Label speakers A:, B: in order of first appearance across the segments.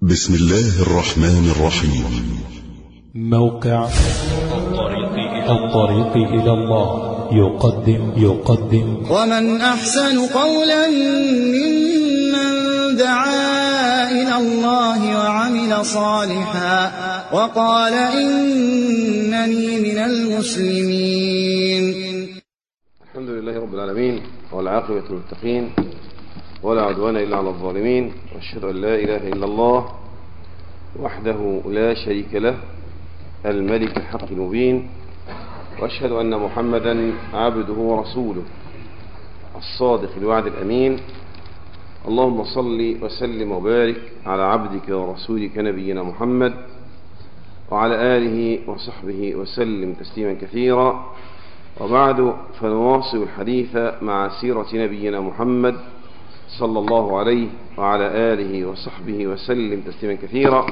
A: بسم الله الرحمن الرحيم.
B: موقع الطريق إلى الله يقدم
C: ومن أحسن قولا ممن دعا إلى الله وعمل صالحا وقال إنني من المسلمين.
D: الحمد لله رب العالمين والعاقبة للمتقين ولا عدوان إلا على الظالمين، وأشهد أن لا إله إلا الله وحده لا شريك له الملك الحق المبين، وأشهد أن محمدا عبده ورسوله الصادق الوعد الأمين. اللهم صل وسلم وبارك على عبدك ورسولك نبينا محمد وعلى آله وصحبه وسلم تسليما كثيرا، وبعد فنواصل الحديث مع سيرة نبينا محمد صلى الله عليه وعلى آله وصحبه وسلم تسليما كثيرا.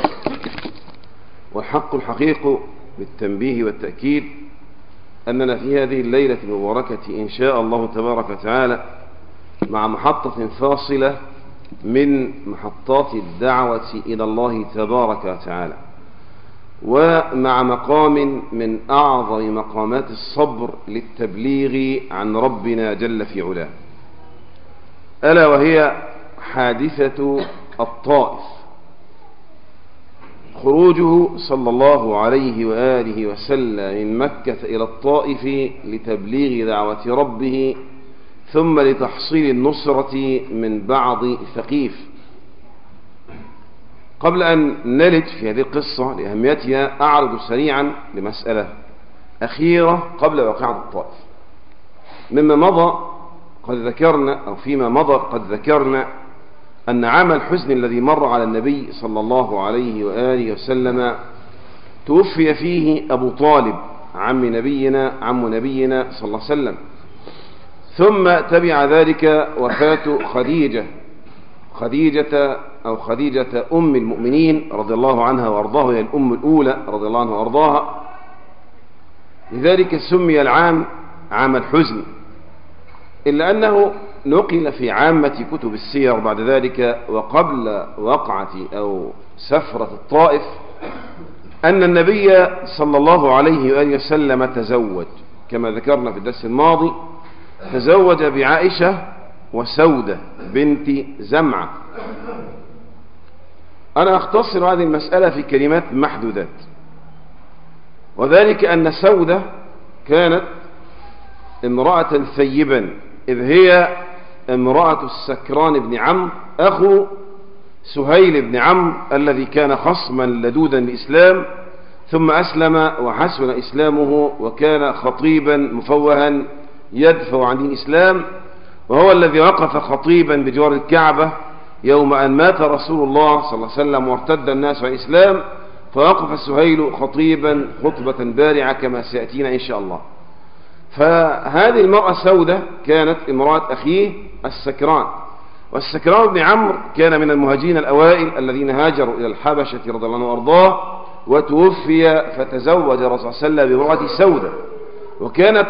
D: والحق الحقيق بالتنبيه والتأكيد أننا في هذه الليلة المباركة إن شاء الله تبارك وتعالى مع محطة فاصلة من محطات الدعوة إلى الله تبارك وتعالى، ومع مقام من أعظم مقامات الصبر للتبليغ عن ربنا جل في علاه، ألا وهي حادثة الطائف. خروجه صلى الله عليه وآله وسلم من مكة إلى الطائف لتبليغ دعوة ربه ثم لتحصيل النصرة من بعض ثقيف. قبل أن نلج في هذه القصة لأهميتها أعرض سريعا لمسألة أخيرة قبل واقعة الطائف. مما مضى قد ذكرنا، أو فيما مضى قد ذكرنا أن عام الحزن الذي مر على النبي صلى الله عليه وآله وسلم توفي فيه أبو طالب عم نبينا صلى الله عليه وسلم، ثم تبع ذلك وفاة خديجة أم المؤمنين رضي الله عنها وأرضاها، هي الأم الأولى رضي الله عنها وأرضاها. لذلك سمي العام عام الحزن، إلا أنه نقل في عامة كتب السير بعد ذلك وقبل وقعة أو سفرة الطائف أن النبي صلى الله عليه وآله وسلم تزوج، كما ذكرنا في الدرس الماضي، تزوج بعائشة وسودة بنت زمعة. أنا أختصر هذه المسألة في كلمات محدودات، وذلك أن سودة كانت امرأة ثيبا، إذ هي امرأة السكران بن عمرو أخو سهيل بن عمرو الذي كان خصما لدودا للإسلام، ثم أسلم وحسن إسلامه وكان خطيبا مفوها يدفع عن دين الإسلام، وهو الذي وقف خطيبا بجوار الكعبة يوم أن مات رسول الله صلى الله عليه وسلم وارتد الناس عن الإسلام، فوقف سهيل خطيبا خطبة بارعة كما سيأتينا إن شاء الله. فهذه المرأة سودة كانت امرأة أخيه السكران، والسكران بن عمرو كان من المهاجرين الأوائل الذين هاجروا إلى الحبشة رضي الله عنه وأرضاه، وتوفي فتزوج الرسول صلى الله عليه وسلم بامرأة سودة. وكانت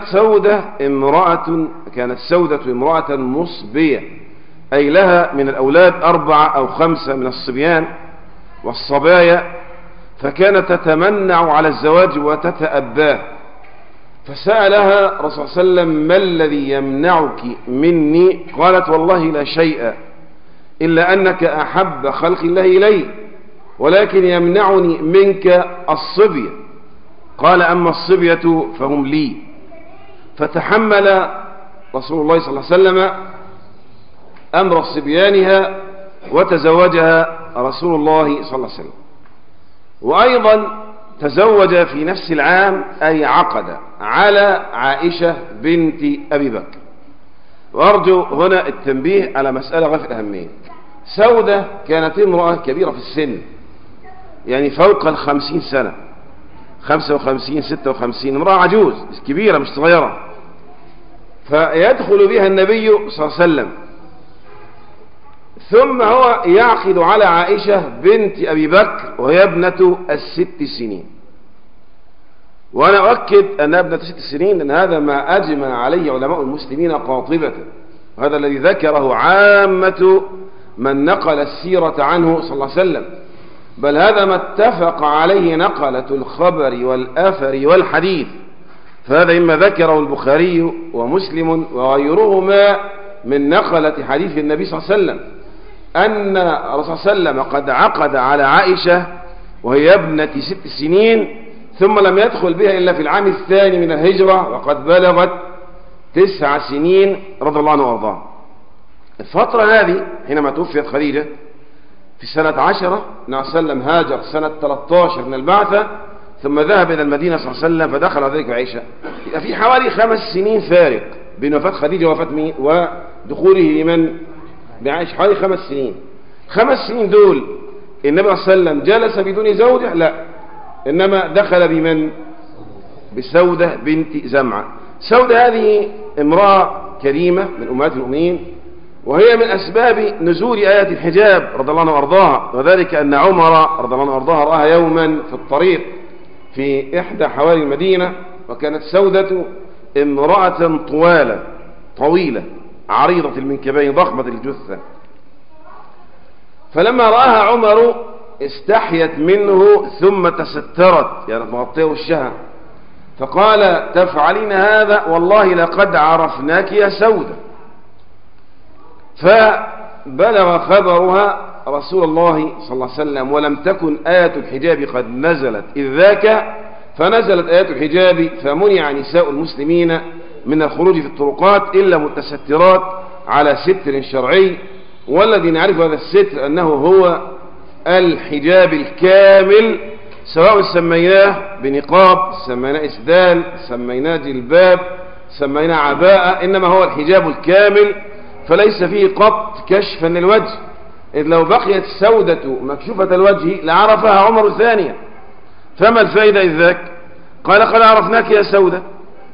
D: سودة امرأة مصبية، أي لها من الأولاد 4 أو 5 من الصبيان والصبايا، فكانت تتمنع على الزواج وتتأباه. فسألها رسول الله صلى الله عليه وسلم: ما الذي يمنعك مني؟ قالت: والله لا شيء إلا أنك أحب خلق الله إلي، ولكن يمنعني منك الصبية. قال: أما الصبية فهم لي. فتحمل رسول الله صلى الله عليه وسلم أمر صبيانها وتزوجها رسول الله صلى الله عليه وسلم. وأيضا تزوج في نفس العام، أي عقد على عائشة بنت أبي بكر. وأرجو هنا التنبيه على مسألة غاية الأهمية. سودة كانت امرأة كبيرة في السن، يعني فوق 50 سنة، 55 56، امرأة عجوز كبيرة مش صغيرة. فيدخل بها النبي صلى الله عليه وسلم، ثم هو يعقد على عائشة بنت أبي بكر وهي ابنة 6 سنين. وأنا أؤكد أنها ابنة 6 سنين لأن هذا ما أجمع عليه علماء المسلمين قاطبة، وهذا الذي ذكره عامة من نقل السيرة عنه صلى الله عليه وسلم، بل هذا ما اتفق عليه نقلة الخبر والأثر والحديث. فهذا إما ذكره البخاري ومسلم وغيرهما من نقلة حديث النبي صلى الله عليه وسلم أن الرسول صلى الله عليه وسلم قد عقد على عائشة وهي ابنة 6 سنين، ثم لم يدخل بها إلا في العام الثاني من الهجرة وقد بلغت 9 سنين رضي الله عنه وارضاه. الفترة هذه حينما توفيت خديجة في سنة 10 النبي صلى الله عليه وسلم هاجر سنة 13 من البعثة، ثم ذهب إلى المدينة صلى الله عليه وسلم فدخل على ذلك عائشة. يبقى في حوالي 5 سنين فارق بين وفاة خديجة ووفاة مين ودخوله لمن بعائشة، حوالي 5 سنين. 5 سنين دول النبي صلى الله عليه وسلم جلس بدون زوجة؟ لا، إنما دخل بمن؟ بسودة بنت زمعة. سودة هذه امرأة كريمة من أمهات المؤمنين، وهي من أسباب نزول آيات الحجاب رضي الله عنه وأرضاها، وذلك أن عمر رضي الله عنه وأرضاها رآها يوما في الطريق في إحدى حواري المدينة، وكانت سودة امرأة طويلة عريضة المنكبين ضخمة الجثة، فلما رآها عمر استحيت منه ثم تسترت، يعني مغطية وشها، فقال تفعلين هذا؟ والله لقد عرفناك يا سودة. فبلغ خبرها رسول الله صلى الله عليه وسلم، ولم تكن آية الحجاب قد نزلت إذ ذاك، فنزلت آيات الحجاب فمنع نساء المسلمين من الخروج في الطرقات إلا متسترات على ستر شرعي، والذي نعرف هذا الستر أنه هو الحجاب الكامل، سواء سميناه بنقاب، سميناه إسدال، سميناه جلباب، سميناه عباءة، إنما هو الحجاب الكامل، فليس فيه قط كشفا للوجه، إذ لو بقيت سودة مكشوفة الوجه لعرفها عمر ثانية. فما الفائدة إذ ذاك؟ قال قد عرفناك يا سودة.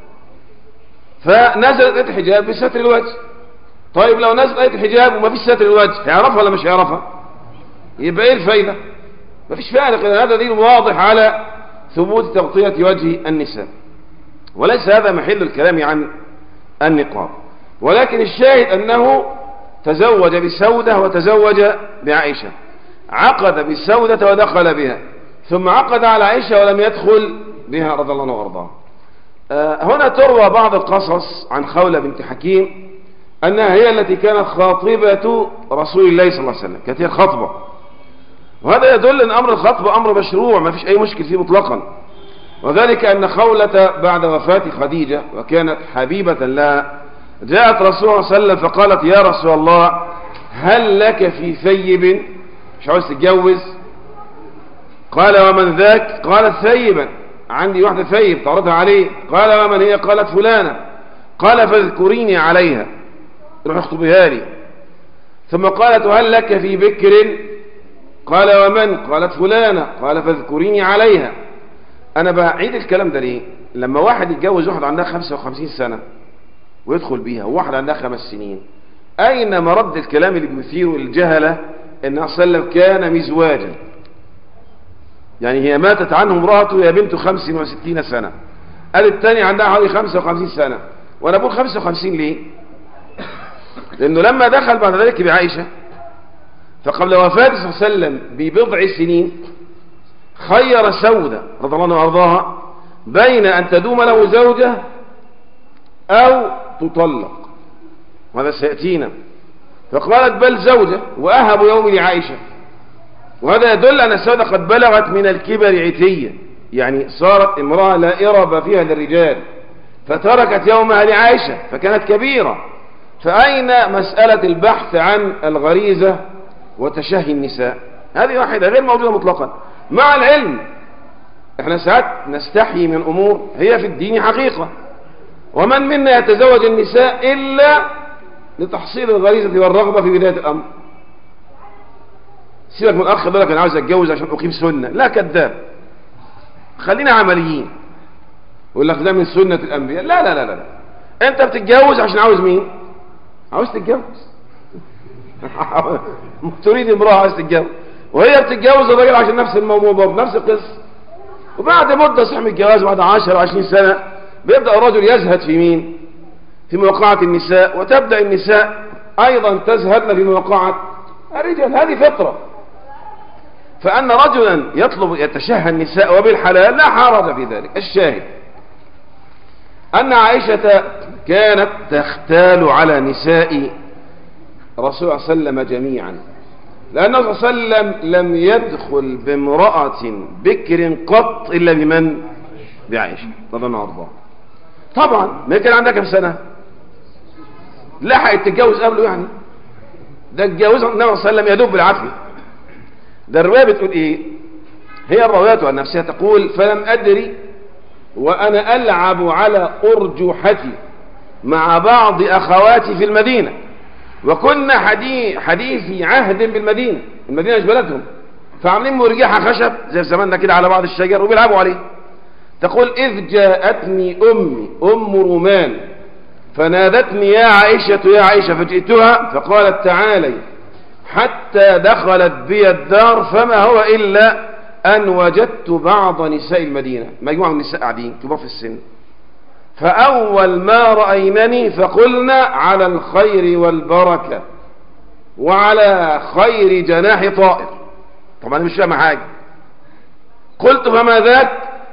D: فنزلت آية الحجاب بستر الوجه. طيب لو نزلت آية الحجاب وما فيش ستر الوجه، هيعرفها ولا مش هيعرفها؟ يبقى ايه الفائدة؟ ما فيش فائدة. هذا دليل واضح على ثبوت تغطية وجه النساء، وليس هذا محل الكلام عن النقاب، ولكن الشاهد أنه تزوج بسودة وتزوج بعائشة، عقد بسودة ودخل بها، ثم عقد على عائشة ولم يدخل بها رضي الله عنه وارضاها. هنا تروى بعض القصص عن خولة بنت حكيم أنها هي التي كانت خاطبة رسول الله صلى الله عليه وسلم، كانت هي الخطبة، وهذا يدل أن أمر الخطبة أمر مشروع ما فيش أي مشكل فيه مطلقا، وذلك أن خولة بعد وفاة خديجة وكانت حبيبة لها جاءت رسول الله صلى الله عليه وسلم فقالت يا رسول الله هل لك في ثيب؟ مش عاوز تتجوز؟ قال ومن ذاك؟ قالت ثيبا، عندي واحدة ثيب تعرضها عليه. قال ومن هي؟ قالت فلانة. قال فاذكريني عليها، روح اخطبها لي. ثم قالت وهل لك في بكر؟ قال ومن؟ قالت فلانة. قال فاذكريني عليها. أنا بعيد الكلام ده ليه؟ لما واحد يتجوز واحد عندها 55 سنة ويدخل بيها، وواحد عندها 5 سنين، أين مرد الكلام اللي بيثير الجهلة إن صلى الله عليه وسلم كان مزواجا؟ يعني هي ماتت عنه امرأته يا بنت 65 سنة، قال الثاني عندها حوالي 55 سنة. وأنا بقول 55 ليه؟ لأنه لما دخل بعد ذلك بعائشة فقبل وفاة صلى الله عليه وسلم ببضع سنين خير سودة رضي الله عنها وارضاها بين أن تدوم له زوجة أو تطلق، وهذا سيأتينا. فقالت بل زوجة وأهب يومي لعائشة، وهذا يدل أن سودة قد بلغت من الكبر عتية، يعني صارت امرأة لا إرب فيها للرجال، فتركت يومها لعائشة فكانت كبيرة. فأين مسألة البحث عن الغريزة وتشهي النساء؟ هذه واحدة غير موجودة مطلقا. مع العلم احنا ساعات نستحي من أمور هي في الدين حقيقة، ومن منا يتزوج النساء إلا لتحصيل الغريزة والرغبة في بداية الأمر. سيبك من الأخ يقول لك أنا عاوز أتجوز عشان أقيم سنة، لا كذاب، خلينا عمليين. يقول لك ده من سنة الأنبياء، لا لا لا لا، أنت بتتجوز عشان عاوز مين؟ عاوز تتجوز. تريد امرأة عاوز تتجوز، وهي بتتجوز الراجل عشان نفس الموضوع برضه، نفس القصة. وبعد مدة صح من الجواز بعد 10 20 سنة بيبدأ الرجل يزهد في مين؟ في مواقعة النساء، وتبدأ النساء أيضا تزهدن في مواقعة الرجال، هذه فطرة. فأن رجلا يطلب يتشهى النساء وبالحلال لا حرج في ذلك. الشاهد أن عائشة كانت تختال على نساء رسول الله صلى الله عليه وسلم جميعا، لأن النبي صلى الله عليه وسلم لم يدخل بامرأة بكر قط إلا بمن؟ بعائشة رضي الله عنها. طبعا ما كان عندها كم سنة؟ لحقت تتجوز قبله يعني، ده اتجوزها النبي صلى الله عليه وسلم يدوب بالعافية. ده الرواية بتقول ايه؟ هي الروايات عن نفسها تقول: فلم أدري وأنا ألعب على أرجحتي مع بعض أخواتي في المدينة، وكنا حديثي عهد بالمدينة، المدينة مش بلدهم، فعاملين مرجحة خشب زي في زماننا كده على بعض الشجر وبيلعبوا عليه. تقول: إذ جاءتني أمي أم رومان فنادتني: يا عائشة يا عائشة، فجئتها فقالت: تعالي، حتى دخلت بي الدار، فما هو إلا أن وجدت بعض نساء المدينة، مجموعة من النساء قاعدين كبار في السن، فأول ما رأينني فقلنا: على الخير والبركة وعلى خير جناح طائر. طبعا مش فاهم حاجة. قلت: فما ذاك؟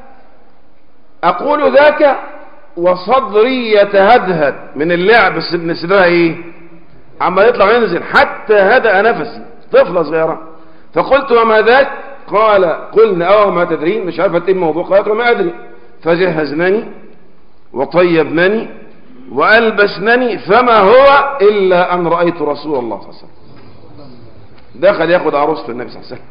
D: أقول: ذاك وصدري يتهدهد من اللعب، من صدرها ايه؟ عما يطلع وينزل حتى هدأ نفسي، طفلة صغيرة. فقلت: وما ذاك؟ قال: قلنا: أو ما تدرين، مش عارفة ايه الموضوع. قالت: وما أدري. فجهزنني وطيبنني وألبسنني، فما هو إلا أن رأيت رسول الله صلى الله عليه وسلم دخل ياخد عروسته النبي صلى الله عليه وسلم.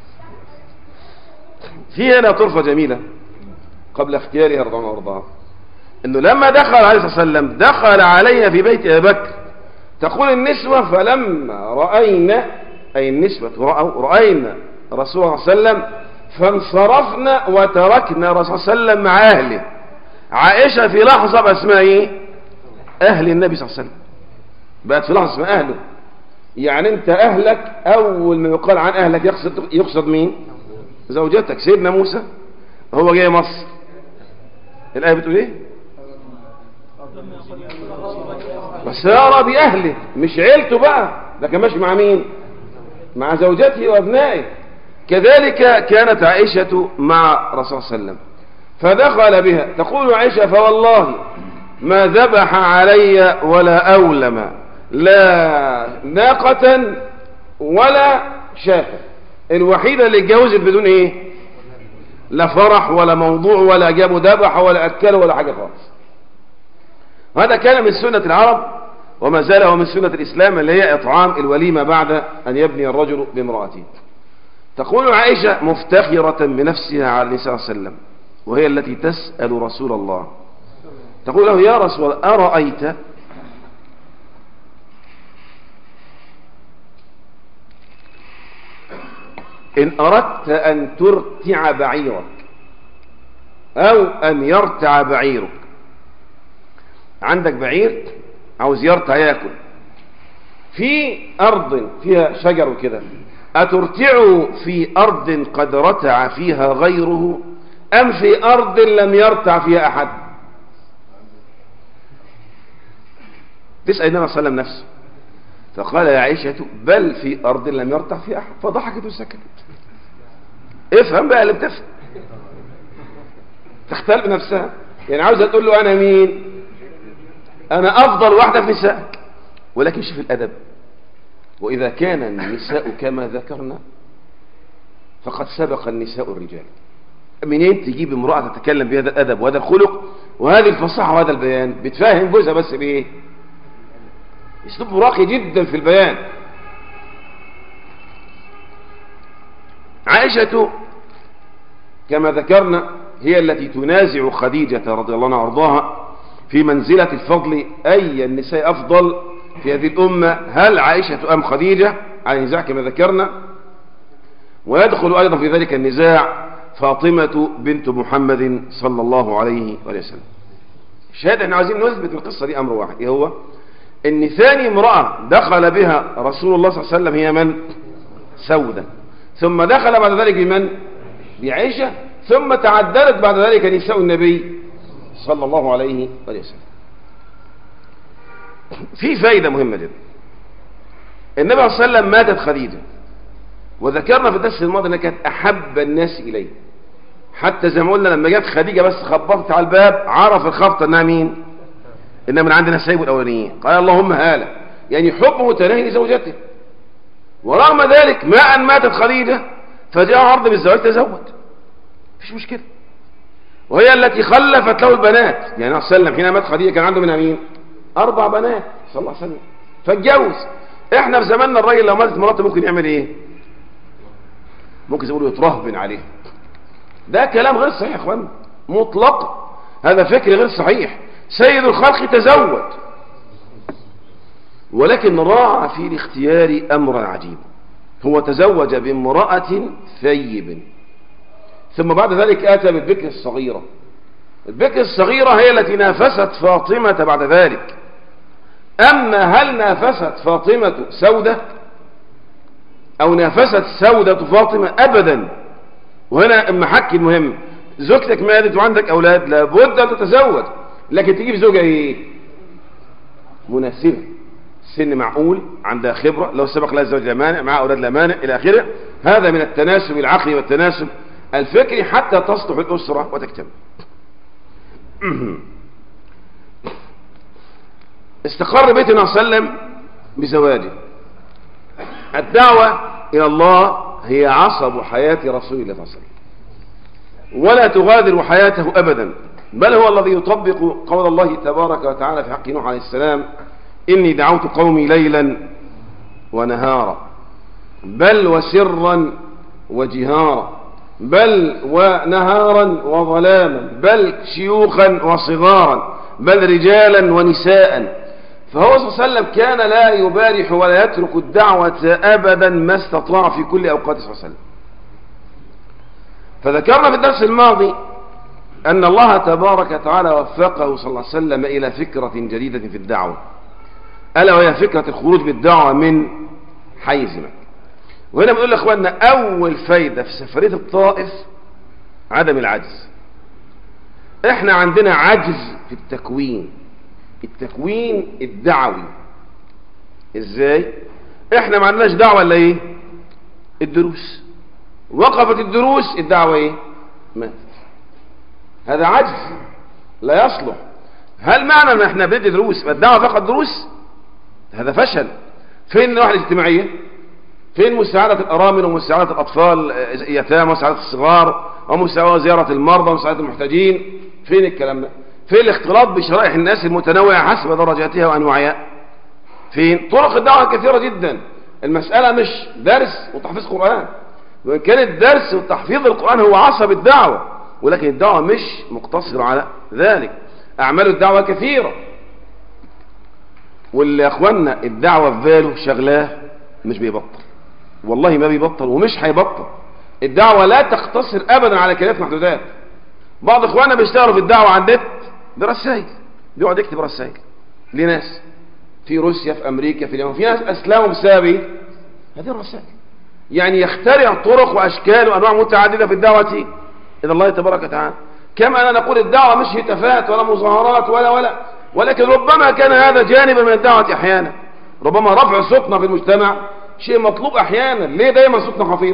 D: في هنا طرفة جميلة قبل اختيارها رضي الله وارضاها، انه لما دخل عليه الصلاة والسلام دخل عليها في بيت ابي بكر. تقول النسوة: فلما رأينا، اي النسوة رأينا رسول الله صلى الله عليه وسلم فانصرفنا وتركنا رسول الله صلى الله عليه وسلم مع اهله. عائشة في لحظة باسمها ايه؟ اهل النبي صلى الله عليه وسلم، بقت في لحظة اسمها اهله. يعني انت اهلك اول ما يقال عن اهلك يقصد مين؟ زوجتك. سيدنا موسى هو جاي مصر، الآية بتقول ايه؟ وسار بأهله، مش عيلته بقى، ده كان ماشي مع مين؟ مع زوجته وابنائه. كذلك كانت عائشة مع رسول الله صلى الله عليه وسلم فدخل بها. تقول عائشة: فوالله ما ذبح علي ولا أولم، لا ناقة ولا شاة، الوحيدة اللي اتجوزت بدون ايه؟ لا فرح ولا موضوع ولا جابوا ذبح ولا أكلوا ولا حاجة خالص. وهذا كان من سنة العرب وما زال هو من سنة الإسلام، اللي هي إطعام الوليمة بعد أن يبني الرجل بامرأته. تقول عائشة مفتخرة بنفسها على النبي صلى الله عليه وسلم، وهي التي تسأل رسول الله. تقول له: يا رسول الله، أرأيت إن أردت أن ترتع بعيرك أو أن يرتع بعيرك، عندك بعير عاوز يرتع ياكل في أرض فيها شجر وكده، أترتع في أرض قد رتع فيها غيره أم في أرض لم يرتع فيها أحد؟ تسأل النبي صلى الله عليه وسلم نفسه، فقال: يا عائشة بل في أرض لم يرتع فيها أحد. فضحكت وسكتت. افهم بقى اللي بتفهم، تختلف نفسها، يعني عاوزة تقول له: أنا مين؟ أنا أفضل واحدة في نسائك. ولكن شوف الأدب: وإذا كان النساء كما ذكرنا فقد سبق النساء الرجال. منين تجيب امرأة تتكلم بهذا الأدب وهذا الخلق وهذه الفصاحة وهذا البيان؟ بتفهم جوزها بس بإيه؟ اسلوب راقي جدا في البيان. عائشة كما ذكرنا هي التي تنازع خديجة رضي الله عنها وارضاها في منزلة الفضل، أي النساء أفضل في هذه الأمة، هل عائشة أم خديجة؟ على نزاع كما ذكرنا. ويدخل أيضا في ذلك النزاع فاطمة بنت محمد صلى الله عليه وسلم. الشاهد احنا عايزين نثبت القصة دي أمر واحد، هو ان ثاني امرأة دخل بها رسول الله صلى الله عليه وسلم هي من؟ سودة. ثم دخل بعد ذلك بمن؟ بعائشة. ثم تعددت بعد ذلك نساء النبي صلى الله عليه وسلم. في فائدة مهمة جدا، النبي صلى الله عليه وسلم ماتت خديجة، وذكرنا في الدرس الماضي انها كانت احب الناس اليه، حتى زي ما قلنا لما جت خديجة بس خبطت على الباب عرف الخبطة انها مين؟ انها من عندنا سيب الاولانيين. قال اللهم هاله، يعني حبه تناهي لزوجته. ورغم ذلك ما ان ماتت خديجة فجاء عرض بالزواج تزوج، مفيش مشكلة. وهي التي خلفت له البنات، يعني النبي صلى الله عليه وسلم حين مات خديجة كان عنده منها مين؟ 4 بنات صلى الله عليه وسلم، فاتجوز. احنا في زماننا الراجل لو ماتت مراته ممكن يعمل ايه؟ ممكن يقولوا يترهبن عليه. ده كلام غير صحيح يا اخوان مطلق، هذا فكر غير صحيح. سيد الخلق تزوج، ولكن راعى في الاختيار امرا عجيبا، هو تزوج بامرأة ثيب، ثم بعد ذلك اتى بالبكر الصغيرة. البكر الصغيرة هي التي نافست فاطمة بعد ذلك. اما هل نافست فاطمة سودة او نافست سودة فاطمة؟ ابدا. وهنا المحك المهم، زوجتك ماتت وعندك اولاد لابد ان تتزوج، لكن تجيب زوجة ايه؟ مناسبة، سن معقول، عندها خبرة، لو سبق لها الزوج لا مانع، مع اولاد لا مانع الى اخره. هذا من التناسب العقلي والتناسب الفكري حتى تصلح الاسرة وتكتمل. استقر بيتنا صلى الله عليه وسلم بزواجه. الدعوة الى الله هي عصب حياة رسول الله صلى الله عليه وسلم، ولا تغادر حياته ابدا، بل هو الذي يطبق قول الله تبارك وتعالى في حق نوح عليه السلام: إني دعوت قومي ليلا ونهارا، بل وسرا وجهارا، بل ونهارا وظلاما، بل شيوخا وصغارا، بل رجالا ونساء. فهو صلى الله عليه وسلم كان لا يبارح ولا يترك الدعوة أبدا ما استطاع في كل أوقاته صلى الله عليه وسلم. فذكرنا في الدرس الماضي أن الله تبارك وتعالى وفقه صلى الله عليه وسلم إلى فكرة جديدة في الدعوة، ألا وهي فكرة الخروج بالدعوة من حيز مكة. وهنا بنقول لأخواننا أول فايدة في سفرية الطائف عدم العجز. احنا عندنا عجز في التكوين الدعوي. ازاي؟ احنا ما عندناش دعوة الا ايه؟ الدروس. وقفت الدروس، الدعوة ايه؟ ماتت. هذا عجز لا يصلح. هل معنى ان احنا بندي دروس الدعوة فقط دروس؟ هذا فشل. فين النواحي الاجتماعية؟ فين مساعدة الأرامل ومساعدة الأطفال يتامى ومساعدة الصغار وزيارة المرضى ومساعدة المحتاجين؟ فين الكلام ده؟ فين الاختلاط بشرائح الناس المتنوعة حسب درجاتها وأنواعها؟ فين؟ طرق الدعوة كثيرة جدا. المسألة مش درس وتحفيظ قرآن، وإن كان الدرس وتحفيظ القرآن هو عصب الدعوة، ولكن الدعوة مش مقتصرة على ذلك. أعمال الدعوة كثيرة، واللي يا أخوانا الدعوة في باله شغلاه مش بيبطل، والله ما بيبطل ومش هيبطل. الدعوة لا تقتصر أبدا على كلمات محدودات. بعض إخواننا بيشتغلوا في الدعوة عن النت برسائل، بيقعد يكتب رسائل لناس في روسيا، في أمريكا، في اليمن، في ناس أسلموا بسبب هذه الرسائل. يعني يخترع طرق وأشكال وأنواع متعددة في الدعوة إلى الله تبارك وتعالى. كما أنا نقول الدعوة مش هتافات ولا مظاهرات ولكن ربما كان هذا جانبا من الدعوة أحيانا. ربما رفع صوتنا في المجتمع شيء مطلوب أحيانا. ليه دايما صوتنا خفيف؟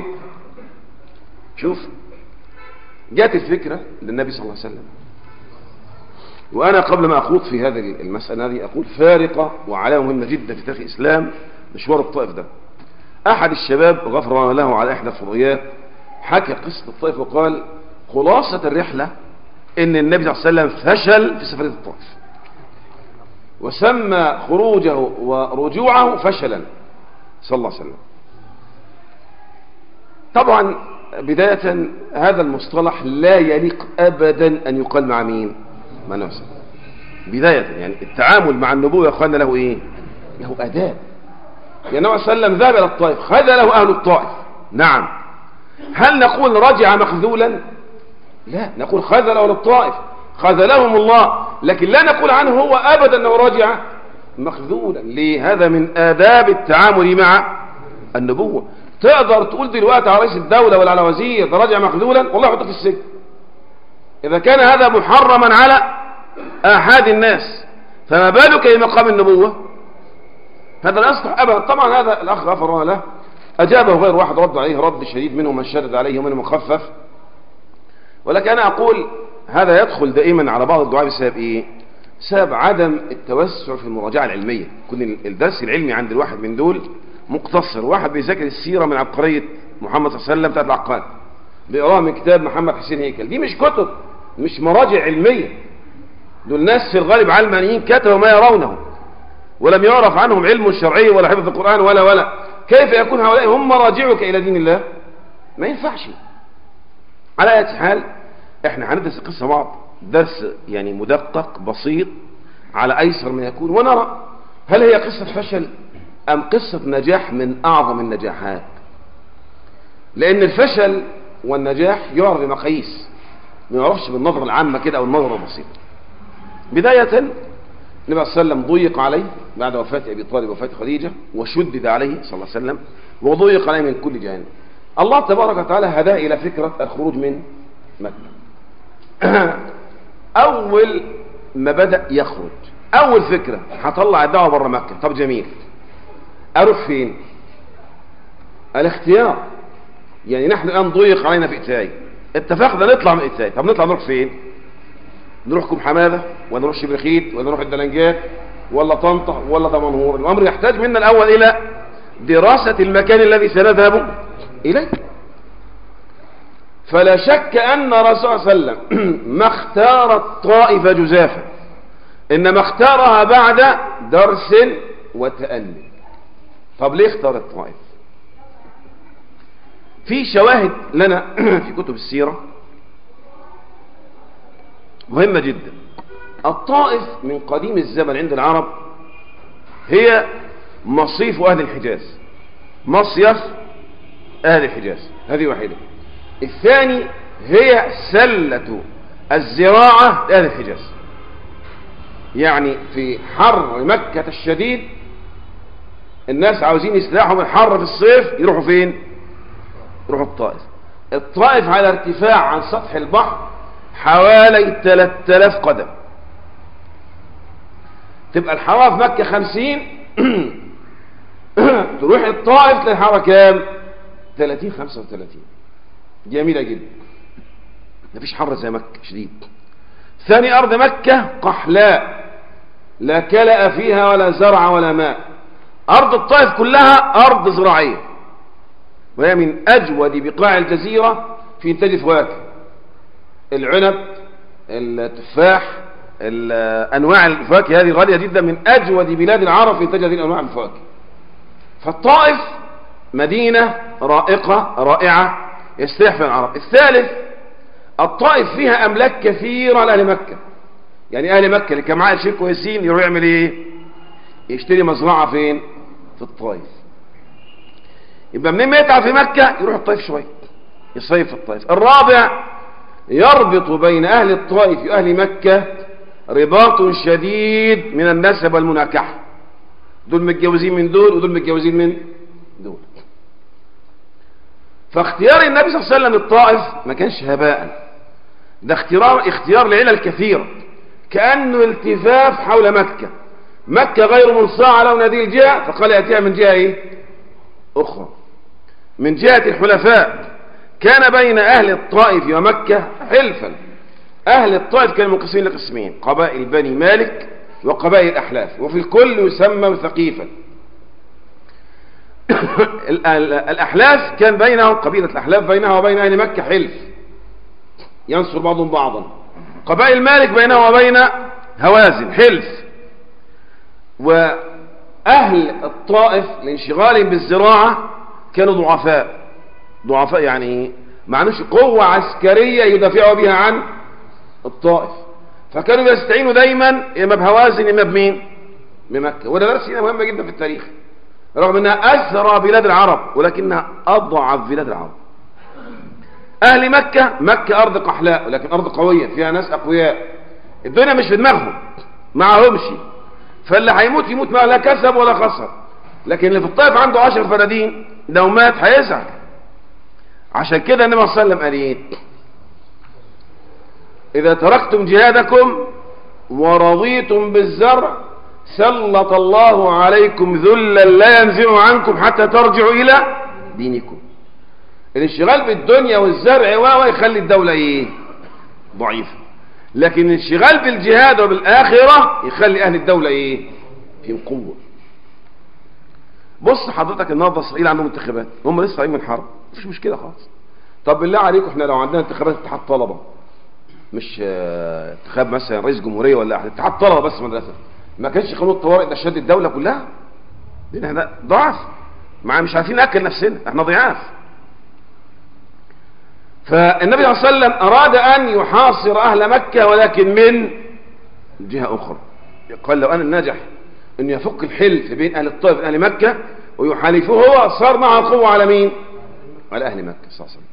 D: شوف، جاءت الفكرة للنبي صلى الله عليه وسلم، وأنا قبل ما أخوض في هذه المسألة هذه أقول فارقة وعلامة مهمة جدا في تاريخ الإسلام مشوار الطائف ده. أحد الشباب غفر الله له على إحدى الفضائيات حكى قصة الطائف وقال خلاصة الرحلة إن النبي صلى الله عليه وسلم فشل في سفرية الطائف، وسمى خروجه ورجوعه فشلا صلى الله عليه وسلم. طبعا بداية هذا المصطلح لا يليق أبدا أن يقال مع مين؟ مع نفسه. بداية يعني التعامل مع النبوة يا أخوانا له إيه؟ له أداب. يعني النبي صلى الله عليه وسلم ذهب إلى الطائف، خذله أهل الطائف، نعم. هل نقول رجع مخذولا؟ لا، نقول خذله للطائف، خذلهم الله، لكن لا نقول عنه هو أبدا أنه رجع مخذولا. ليه؟ هذا من آداب التعامل مع النبوة. تقدر تقول دلوقتي على رئيس الدولة ولا على وزير ده رجع مخذولا، والله يحطه في السجن. إذا كان هذا محرما على أحد الناس، فما بالك بمقام النبوة؟ هذا لا يصلح أبدا. طبعا هذا الأخ غفر الله له أجابه غير واحد، رد عليه رد شديد، منهم من شدد عليه ومنهم من خفف. ولكن أنا أقول هذا يدخل دائما على بعض الدعاء بسبب إيه؟ بسبب عدم التوسع في المراجعة العلمية. يكون الدرس العلمي عند الواحد من دول مقتصر. واحد بيذاكر السيرة من عبقرية محمد صلى الله عليه وسلم بتاعت العقاد، بيقراها من كتاب محمد حسين هيكل. دي مش كتب، مش مراجع علمية. دول ناس في الغالب علمانيين كتبوا ما يرونه ولم يعرف عنهم علم شرعي ولا حفظ القرآن ولا كيف يكون هؤلاء هم مراجعك إلى دين الله؟ ما ينفعش. على أي حال احنا هندرس القصة بعض درس يعني مدقق بسيط على أيسر ما يكون، ونرى هل هي قصة فشل أم قصة نجاح من أعظم النجاحات. لأن الفشل والنجاح يعرف بمقاييس، ما يعرفش بالنظرة العامة كده أو النظرة البسيطة. بداية النبي صلى الله عليه وسلم ضيق عليه بعد وفاة أبي طالب وفاة خديجة، وشدد عليه صلى الله عليه وسلم، وضيق عليه من كل جانب. الله تبارك وتعالى هداه إلى فكرة الخروج من مكة. أول ما بدأ يخرج أول فكرة هطلع الدعوة بره مكة. طب جميل، أروح فين؟ الاختيار. يعني نحن الآن ضيق علينا في إتاي، اتفقنا نطلع من إتاي. طب نروح فين؟ نروحكم حمادة ولا نروح شبرخيت ولا نروح الدلنجات ولا طنطا ولا دمنهور؟ الأمر يحتاج منا الأول إلى دراسة المكان الذي سنذهب إليه. فلا شك أن الرسول صلى الله عليه وسلم ما اختار الطائف جزافا، إنما اختارها بعد درس وتأني. طب ليه اختار الطائف؟ في شواهد لنا في كتب السيرة مهمة جدا. الطائف من قديم الزمن عند العرب هي مصيف أهل الحجاز، مصيف أهل الحجاز، هذه واحدة. الثاني هي سلة الزراعة لأهل الحجاز. يعني في حر مكة الشديد الناس عاوزين يستراحوا من الحر في الصيف، يروحوا فين؟ يروحوا الطائف. الطائف على ارتفاع عن سطح البحر حوالي 3000 قدم. تبقى الحرارة في مكة 50 تروح الطائف تلاقي الحرارة كام؟ 30 35. جميلة جدا، مفيش حر زي مكة شديد. ثاني أرض مكة قحلاء لا كلأ فيها ولا زرع ولا ماء. أرض الطائف كلها أرض زراعية، وهي من أجود بقاع الجزيرة في إنتاج الفواكه، العنب، التفاح، أنواع الفواكه هذه غالية جدا، من أجود بلاد العرب في إنتاج هذه الأنواع من الفواكه. فالطائف مدينة رائقة رائعة يستريح فيها العرب. الثالث الطائف فيها أملاك كثيرة لأهل مكة. يعني أهل مكة اللي كان معاه قرشين كويسين يروح يعمل إيه؟ يشتري مزرعة فين؟ في الطائف. يبقى منين ما يتعب في مكة يروح الطائف شوية يصيف في الطائف. الرابع يربط بين أهل الطائف وأهل مكة رباط شديد من النسب والمناكحة. دول متجوزين من دول ودول متجوزين من دول. فاختيار النبي صلى الله عليه وسلم الطائف ما كانش هباء، ده اختيار لعلل كثيرة، كأنه التفاف حول مكة. مكة غير منصاعة لون هذه الجهة، فقال يأتيها من جهة ايه؟ أخرى، من جهة الحلفاء. كان بين أهل الطائف ومكة حلفا. أهل الطائف كانوا منقسمين لقسمين: قبائل بني مالك وقبائل الأحلاف، وفي الكل يسمى ثقيفا. الأحلاف كان بينهم، قبيلة الأحلاف بينها وبين أهل مكة حلف ينصر بعضهم بعضا. قبائل مالك بينها وبين هوازن حلف. وأهل الطائف لانشغالهم بالزراعة كانوا ضعفاء يعني ما عندوش قوة عسكرية يدافعوا بها عن الطائف، فكانوا يستعينوا دايما إما بهوازن إما بمين؟ بمكة. وده درس هنا مهم جدا في التاريخ، رغم انها اثرى بلاد العرب ولكنها اضعف بلاد العرب. اهل مكة ارض قحلاء ولكن ارض قوية فيها ناس اقوياء، الدنيا مش في دماغهم معهمش، فاللي هيموت يموت معه لا كسب ولا خسر. لكن اللي في الطائف عنده 10 فدادين لو مات هيزعل. عشان كده النبي صلى الله عليه وسلم قال ايه؟ اذا تركتم جهادكم ورضيتم بالزرع سلط الله عليكم ذلا لا ينزع عنكم حتى ترجعوا إلى دينكم. الانشغال بالدنيا والزرع يخلي الدولة ايه؟ ضعيفة. لكن الانشغال بالجهاد وبالآخرة يخلي أهل الدولة ايه؟ فيهم قوة. بص حضرتك النهارده اسرائيل عندهم انتخابات، هم لسه قايمين من حرب، مفيش مشكلة خالص. طب بالله عليكم احنا لو عندنا انتخابات اتحاد طلبة، مش انتخاب مثلا رئيس جمهورية ولا احد، اتحاد طلبة بس مدرسة، ما كانش قانون الطوارئ ده شد الدولة كلها؟ لأن احنا ضعف، مش عارفين ناكل نفسنا، احنا ضعاف. فالنبي صلى الله عليه وسلم أراد أن يحاصر أهل مكة ولكن من جهة أخرى. قال لو أن نجح أن يفك الحلف بين أهل الطائف وأهل مكة ويحالفه هو، صار معه القوة على مين؟ على أهل مكة صلى الله عليه وسلم.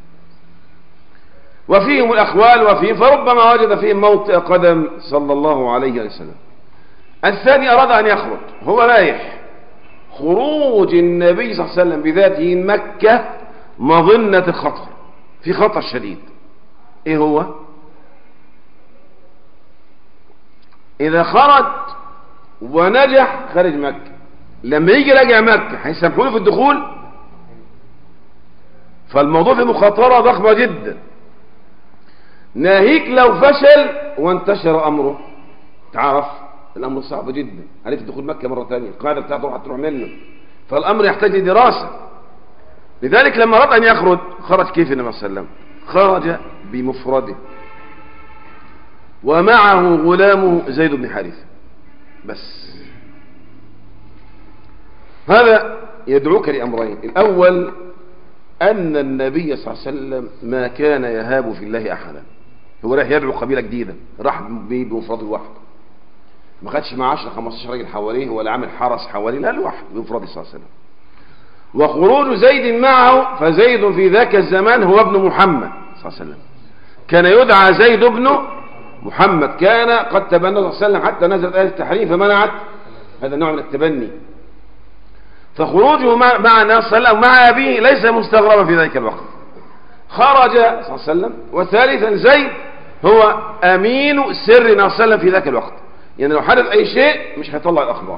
D: وفيهم الأخوال وفيهم، فربما وجد فيهم موطئ قدم صلى الله عليه وسلم. الثاني أراد أن يخرج، هو رايح. خروج النبي صلى الله عليه وسلم بذاته من مكة مظنة الخطر، في خطر شديد. ايه هو؟ اذا خرج ونجح خارج مكة، لما يجي راجع مكة هيسامحوه في الدخول؟ فالموضوع في مخاطرة ضخمة جدا. ناهيك لو فشل وانتشر امره، تعرف الامر صعب جدا، عليه في دخول مكة مرة ثانية، القاعدة بتاعته هتروح منه، فالامر يحتاج لدراسة. لذلك لما أراد أن يخرج، خرج كيف النبي صلى الله عليه وسلم؟ خرج بمفرده ومعه غلامه زيد بن حارثة بس. هذا يدعوك لأمرين. الأول أن النبي صلى الله عليه وسلم ما كان يهاب في الله أحدا، هو راح يدعو قبيلة جديدة، راح بمفرده لوحده، ما خدش مع 10-15 راجل حواليه ولا عامل حرس حواليه، لا، لوحده بمفرده صلى الله عليه وسلم. وخروج زيد معه، فزيد في ذاك الزمان هو ابن محمد صلى الله عليه وسلم، كان يدعى زيد ابن محمد، كان قد تبنى صلى الله عليه وسلم حتى نزلت آية التحريم فمنعت هذا النوع من التبني. فخروجه مع النبي صلى الله عليه وسلم مع أبيه ليس مستغربا في ذلك الوقت. خرج صلى الله عليه وسلم. وثالثا زيد هو أمين سر النبي صلى الله عليه وسلم في ذاك الوقت، يعني لو حدث أي شيء مش هيطلع الأخبار.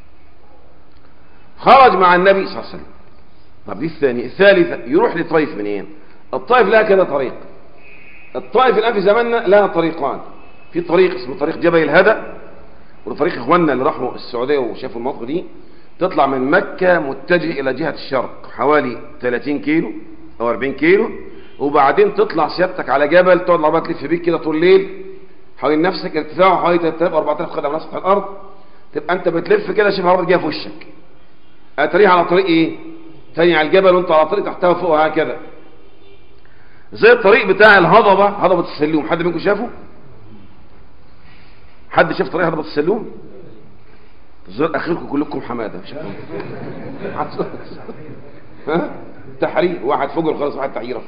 D: خرج مع النبي صلى الله عليه وسلم. طب دي الثانية. الثالثة يروح لطائف منين؟ الطائف لها كذا طريق. الطائف الآن في زماننا لها طريقان. في طريق اسمه طريق جبل الهدى، وطريق إخواننا اللي راحوا السعودية وشافوا المنطقة دي، تطلع من مكة متجه إلى جهة الشرق حوالي 30 كيلو أو 40 كيلو، وبعدين تطلع سيادتك على جبل تقعد لعبات تلف بيك كده طول الليل حوالين نفسك، ارتفاعه حوالي 3000-4000 قدم على سطح الأرض، تبقى أنت بتلف كده شبه الأرض جايه في وشك. أتريها على طريق إيه؟ تاني على الجبل وأنت على طريق تحتها فوقها هكذا، زي الطريق بتاع الهضبة، هضبة السلوم. حد منكم شافه؟ حد شاف طريق هضبة السلوم؟ الظاهر اخركم كلكم حماده مش ها تحرير، واحد فوق خالص واحد تحريره.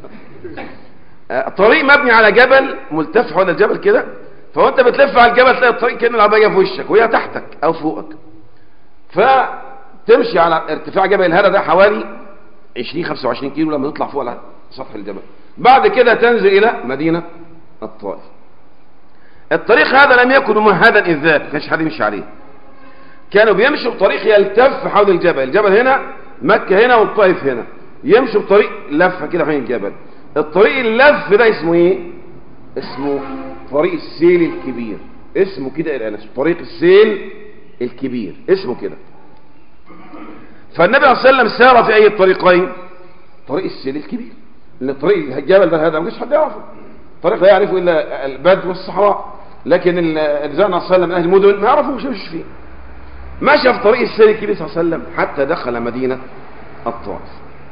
D: طريق مبني على جبل ملتف حول الجبل كده، فوانت بتلف على الجبل تلاقي الطريق كأن العربيه في وشك وهي تحتك او فوقك، فتمشي على ارتفاع جبل الهدى ده حوالي 20-25 كيلو لما تطلع فوق على سطح الجبل. بعد كده تنزل الى مدينه الطائف. الطريق هذا لم يكن ممهدا اذ ذاك، ما كانش حد يمشي عليه، كانوا بيمشوا بطريق يلتف حول الجبل، الجبل هنا مكة هنا والطائف هنا، يمشوا بطريق لفة كده حول الجبل. الطريق اللف ده اسمه ايه؟ اسمه طريق السيل الكبير، اسمه كده الان، اسمه طريق السيل الكبير، اسمه كده. فالنبي صلى الله عليه وسلم سار في اي الطريقين؟ طريق السيل الكبير، لان طريق الجبل ده هذا ما كانش حد يعرفه، طريق لا يعرفه الا البدو والصحراء، لكن النبي صلى الله عليه وسلم من اهل المدن ما يعرفوا مش فيه. مشى في طريق السير الكبير صلى الله عليه وسلم حتى دخل مدينة الطائف.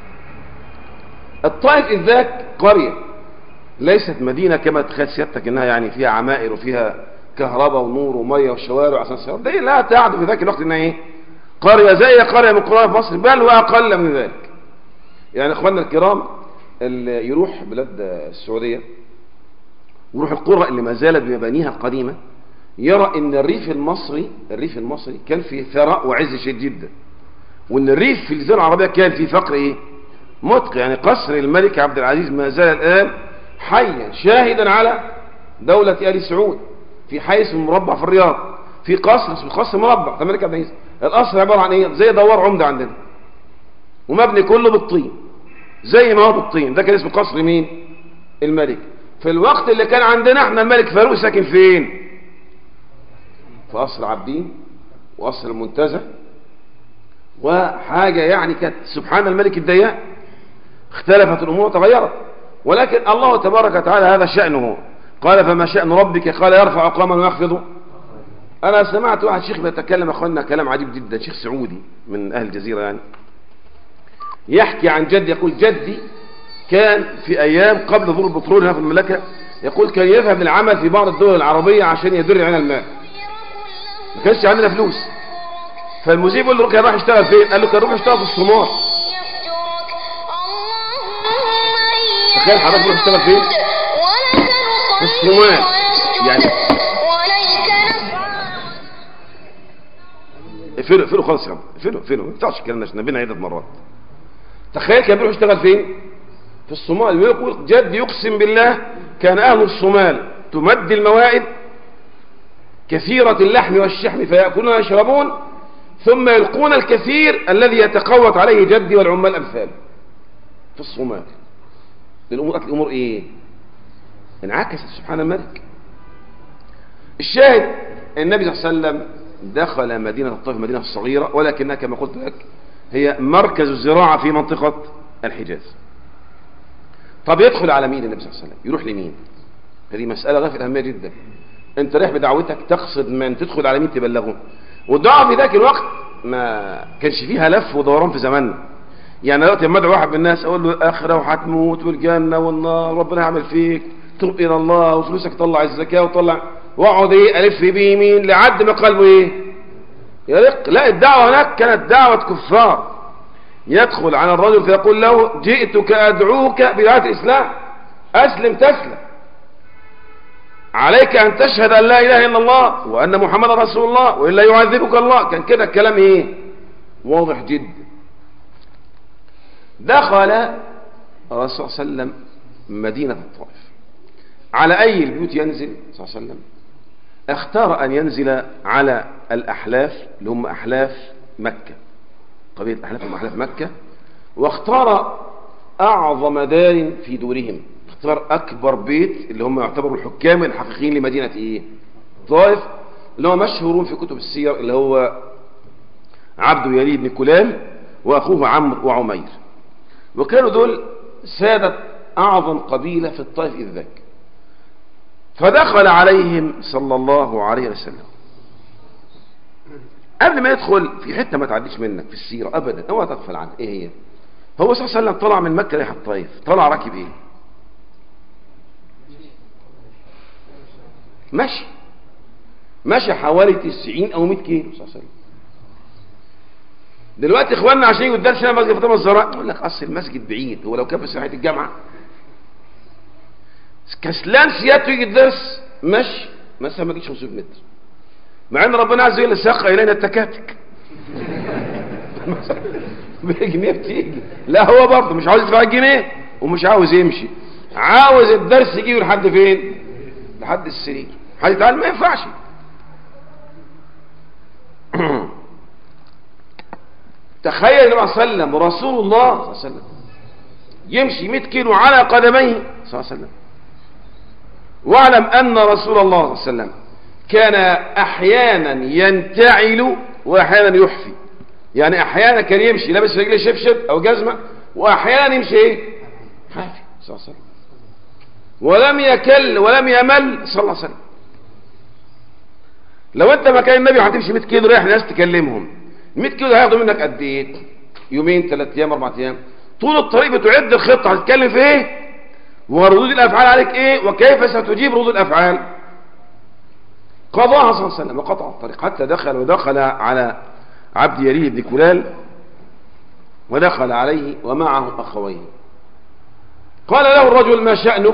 D: الطائف إذ ذاك قرية، ليست مدينة كما تخيل سيادتك انها يعني فيها عمائر وفيها كهرباء ونور ومية وشوارع واسانسير، دي لا تعد في ذاك الوقت انها ايه؟ قرية زي قرية من قرى في مصر، بل واقل من ذلك. يعني اخواننا الكرام اللي يروح بلاد السعودية ويروح القرى اللي ما زالت بمبانيها القديمة، يرى ان الريف المصري كان فيه ثراء وعز شديد جدا، وان الريف في الجزيرة العربية كان فيه فقر ايه؟ مدق. يعني قصر الملك عبد العزيز ما زال الان حيا شاهدا على دولة آل سعود في حي اسمه مربع في الرياض، في قصر اسمه قصر مربع في الملك عبد العزيز. القصر عباره عن ايه؟ زي دوار عمده عندنا ومبني كله بالطين، زي ما هو بالطين. ده كان اسمه قصر مين؟ الملك. في الوقت اللي كان عندنا احنا الملك فاروق ساكن فين؟ في قصر عابدين وقصر المنتزه وحاجه يعني كانت سبحان الملك الديان. اختلفت الامور وتغيرت، ولكن الله تبارك وتعالى هذا شأنه. قال فما شأن ربك؟ قال يرفع أقواما ويخفض. أنا سمعت واحد شيخ بيتكلم أخوانا كلام عجيب جدا، شيخ سعودي من أهل الجزيرة يعني، يحكي عن جدي. يقول جدي كان في أيام قبل ظهور البترول هنا في المملكة، يقول كان يذهب للعمل في بعض الدول العربية عشان يدر علينا المال، ما كانش عندنا فلوس. فالمذيع يقول له كان راح يشتغل فين؟ قال له كان راح يشتغل في الصومال. تخيل حضرتك يروح يشتغل فين؟ في الصومال. يعني اقفلوا خالص يا عم، اقفلوا ما ينفعش الكلام ده، احنا بينا عدة مرات. تخيل كان بيروح يشتغل فين؟ في الصومال. ويقول جد يقسم بالله كان اهل الصومال تمد الموائد كثيرة اللحم والشحم فيأكلون ويشربون، ثم يلقون الكثير الذي يتقوت عليه جدي والعمال امثاله في الصومال. الامور ايه؟ انعكست سبحان الملك. الشاهد النبي صلى الله عليه وسلم دخل مدينة الطائف، مدينة صغيرة ولكنها كما قلت لك هي مركز الزراعة في منطقة الحجاز. طب يدخل على مين النبي صلى الله عليه وسلم؟ يروح لمين؟ هذه مسألة غاية في الأهمية جدا. انت رايح بدعوتك تقصد من تدخل على مين تبلغه. والدعوة في ذاك الوقت ما كانش فيها لف ودوران في زماننا. يعني دلوقتي لما ادعو واحد من الناس اقول له الاخره وهتموت والجنه والنار ربنا يعمل فيك، تب الى الله وفلوسك طلع الزكاه وطلع، واقعد الف بيه يمين لعد ما قلبه يرق. لا، الدعوه هناك كانت دعوه كفار. يدخل على الرجل فيقول له جئتك ادعوك بدعوه الاسلام، اسلم تسلم، عليك ان تشهد ان لا اله الا الله وان محمد رسول الله والا يعذبك الله. كان كده الكلام واضح جدا. دخل الرسول صلى الله عليه وسلم مدينة الطائف. على أي البيوت ينزل صلى الله عليه وسلم؟ اختار أن ينزل على الأحلاف اللي هم أحلاف مكة، قبيلة الأحلاف هم أحلاف مكة، واختار أعظم دار في دورهم، اختار أكبر بيت اللي هم يعتبروا الحكام الحقيقيين لمدينة الطائف، اللي هو مشهورون في كتب السير، اللي هو عبد يليد بن كلال وأخوه عمرو وعمير. وكانوا دول سادة أعظم قبيلة في الطائف إذ ذاك. فدخل عليهم صلى الله عليه وسلم. قبل ما يدخل في حتة ما تعديش منك في السيرة أبدا، اوعى تغفل عنها. إيه هي؟ هو صلى الله عليه وسلم طلع من مكة رايح الطائف، طلع راكب إيه؟ ماشي حوالي 90 أو 100 كيلو صلى الله عليه وسلم. دلوقتي اخواننا عشان يجوا الدرس هنا مسجد فاطمه الزهراء يقول لك اصل المسجد بعيد، هو لو كان في ساحه الجامعه كسلان سيادته يجي الدرس ماشي مثلا ما يجيش 500 متر، مع ان ربنا عز وجل ساق الينا التكاتك بجنيه بتيجي. لا هو برضه مش عاوز يدفع الجنيه ومش عاوز يمشي، عاوز الدرس يجيبه لحد فين؟ لحد السرير. هيتعلم ما ينفعش. تخيل النبي صلى الله عليه وسلم رسول الله صلى الله عليه وسلم يمشي 100 كيلو على قدميه صلى الله عليه وسلم. واعلم ان رسول الله صلى الله عليه وسلم كان احيانا ينتعل واحيانا يحفي. يعني احيانا كان يمشي لابس رجليه شبشب او جزمه، واحيانا يمشي حافي صلى الله عليه وسلم، ولم يكل ولم يمل صلى الله عليه وسلم. لو انت مكان النبي هتمشي 100 كيلو رايح ناس تكلمهم، 100 كيلو هياخدوا منك قد ايه؟ يومين 3 ايام 4 ايام. طول الطريق بتعد الخطه هتتكلم في ايه؟ وردود الافعال عليك ايه؟ وكيف ستجيب ردود الافعال؟ قضاها صلى الله عليه وسلم وقطع الطريق حتى ودخل على عبد يليد بن كلال، ودخل عليه ومعه اخويه. قال له الرجل ما شأنك؟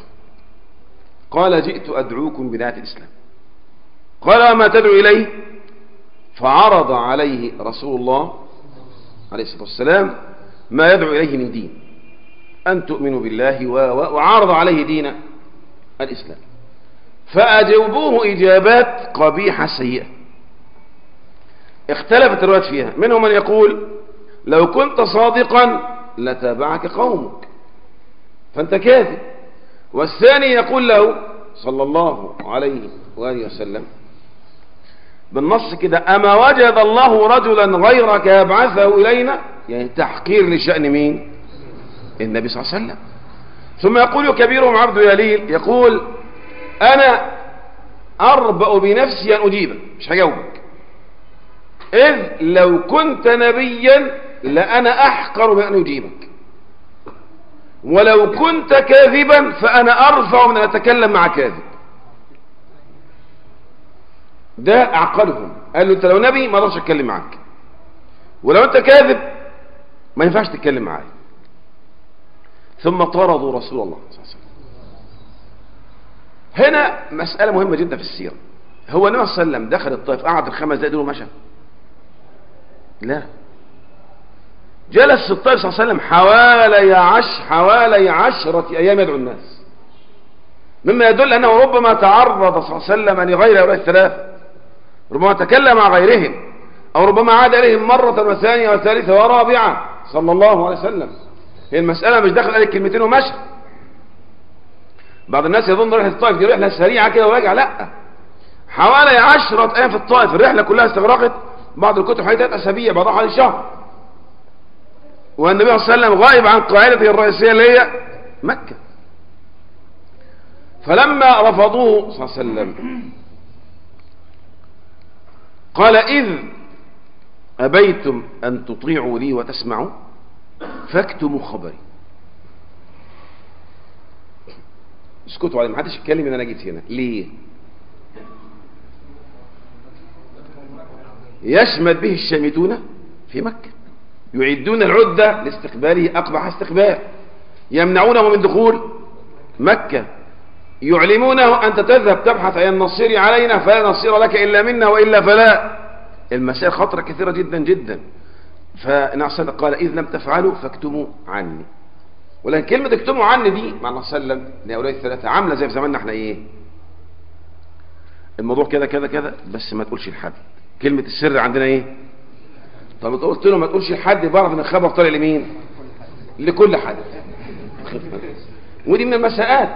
D: قال جئت ادعوكم بدعوة الاسلام. قال وما تدعو اليه؟ فعرض عليه رسول الله عليه الصلاة والسلام ما يدعو إليه من دين، أن تؤمنوا بالله وعارض عليه دين الإسلام. فأجوبوه إجابات قبيحة سيئة. اختلفت الروايات فيها، منهم من يقول لو كنت صادقا لتابعك قومك فأنت كاذب، والثاني يقول له صلى الله عليه وآله وسلم بالنص كده أما وجد الله رجلا غيرك يبعثه إلينا، يعني تحقير لشأن مين؟ النبي صلى الله عليه وسلم. ثم يقول كبيرهم عبد يليل يقول أنا أربأ بنفسي أن أجيبك، مش هجاوبك، إذ لو كنت نبيا لأنا أحقر من أن أجيبك، ولو كنت كاذبا فأنا أرفع من أن أتكلم مع كاذب. ده أعقلهم، قال له أنت لو نبي ما أقدرش أتكلم معك، ولو أنت كاذب ما ينفعش تتكلم معايا. ثم طردوا رسول الله صلى الله عليه وسلم. هنا مسألة مهمة جدا في السيرة. هو النبي صلى الله عليه وسلم دخل الطائف قعد الخمس دقائق دول ومشى؟ لا، جلس في الطائف صلى الله عليه وسلم حوالي 10 أيام يدعو الناس، مما يدل أنه ربما تعرض صلى الله عليه وسلم لغير هؤلاء الثلاثة، ربما تكلم مع غيرهم، أو ربما عاد إليهم مرة وثانية وثالثة ورابعة صلى الله عليه وسلم. هي المسألة مش داخل عليك كلمتين ومشى. بعض الناس يظن رحلة الطائف دي رحلة سريعة كده وراجع، لا، حوالي 10 أيام في الطائف، الرحلة كلها استغرقت بعض الكتب حوالي 3 أسابيع، بعضها حوالي شهر، والنبي صلى الله عليه وسلم غائب عن قاعدته الرئيسية اللي هي مكة. فلما رفضوه صلى الله عليه وسلم قال إذ أبيتم أن تطيعوا لي وتسمعوا فاكتموا خبري. اسكتوا عليه، محدش يتكلم ان انا جيت هنا. ليه؟ يشمت به الشامتون في مكة، يعدون العدة لاستقباله أقبح استقبال، يمنعونه من دخول مكة، يعلمونه أنت تذهب تبحث عن النصير علينا فلا نصير لك إلا منا وإلا فلا. المسائل خطرة كثيرة جدا جدا. فنعم قال إذ لم تفعلوا فاكتموا عني. ولكن كلمة اكتموا عني دي مع الله صلى الله عليه وسلم لأولاد الثلاثة عاملة زي في زماننا احنا ايه، الموضوع كذا كذا كذا بس ما تقولش لحد. كلمة السر عندنا ايه؟ طب قلت له ما تقولش لحد، بعرف ان الخبر طالع لمين؟ لكل حد. ودي من المساءات.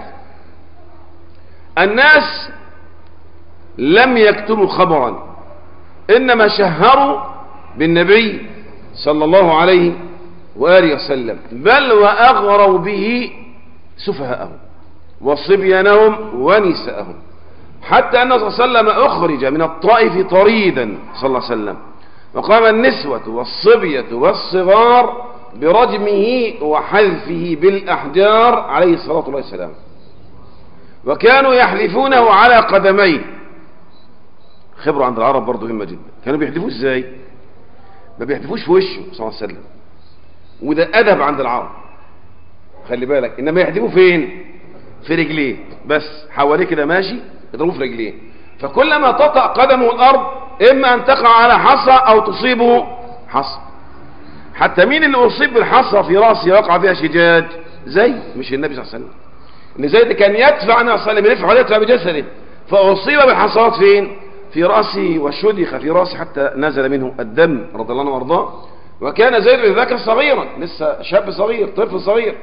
D: الناس لم يكتموا خبرا، انما شهروا بالنبي صلى الله عليه وآله وسلم، بل وأغروا به سفهاءهم وصبيانهم ونساءهم، حتى أن صلى الله عليه وسلم أخرج من الطائف طريدا صلى الله عليه وسلم، وقام النسوة والصبية والصغار برجمه وحذفه بالأحجار عليه الصلاة والسلام، وكانوا يحذفونه على قدميه. خبروا عند العرب برضو مهمة جدا. كانوا بيحذفوه ازاي؟ ما بيحذفوش في وشه صلى الله عليه وسلم، وده أدب عند العرب، خلي بالك. إنما يحذفوه فين؟ في رجليه بس، حواليه كده ماشي يضربوه في رجليه، فكلما تطأ قدمه الأرض إما أن تقع على حصى أو تصيبه حصى. حتى مين اللي أصيب بالحصى في رأسه وقع فيها شجاج؟ زي مش النبي صلى الله عليه وسلم. إن زيد كان يدفع النبي صلى الله عليه وسلم، يدفع ويدفع بجسده، فأصيب بالحصوات فين؟ في رأسه، وشدخ في رأسه حتى نزل منه الدم رضي الله عنه وارضاه. وكان زيد ذاك صغيرا، لسه شاب صغير، طفل صغير،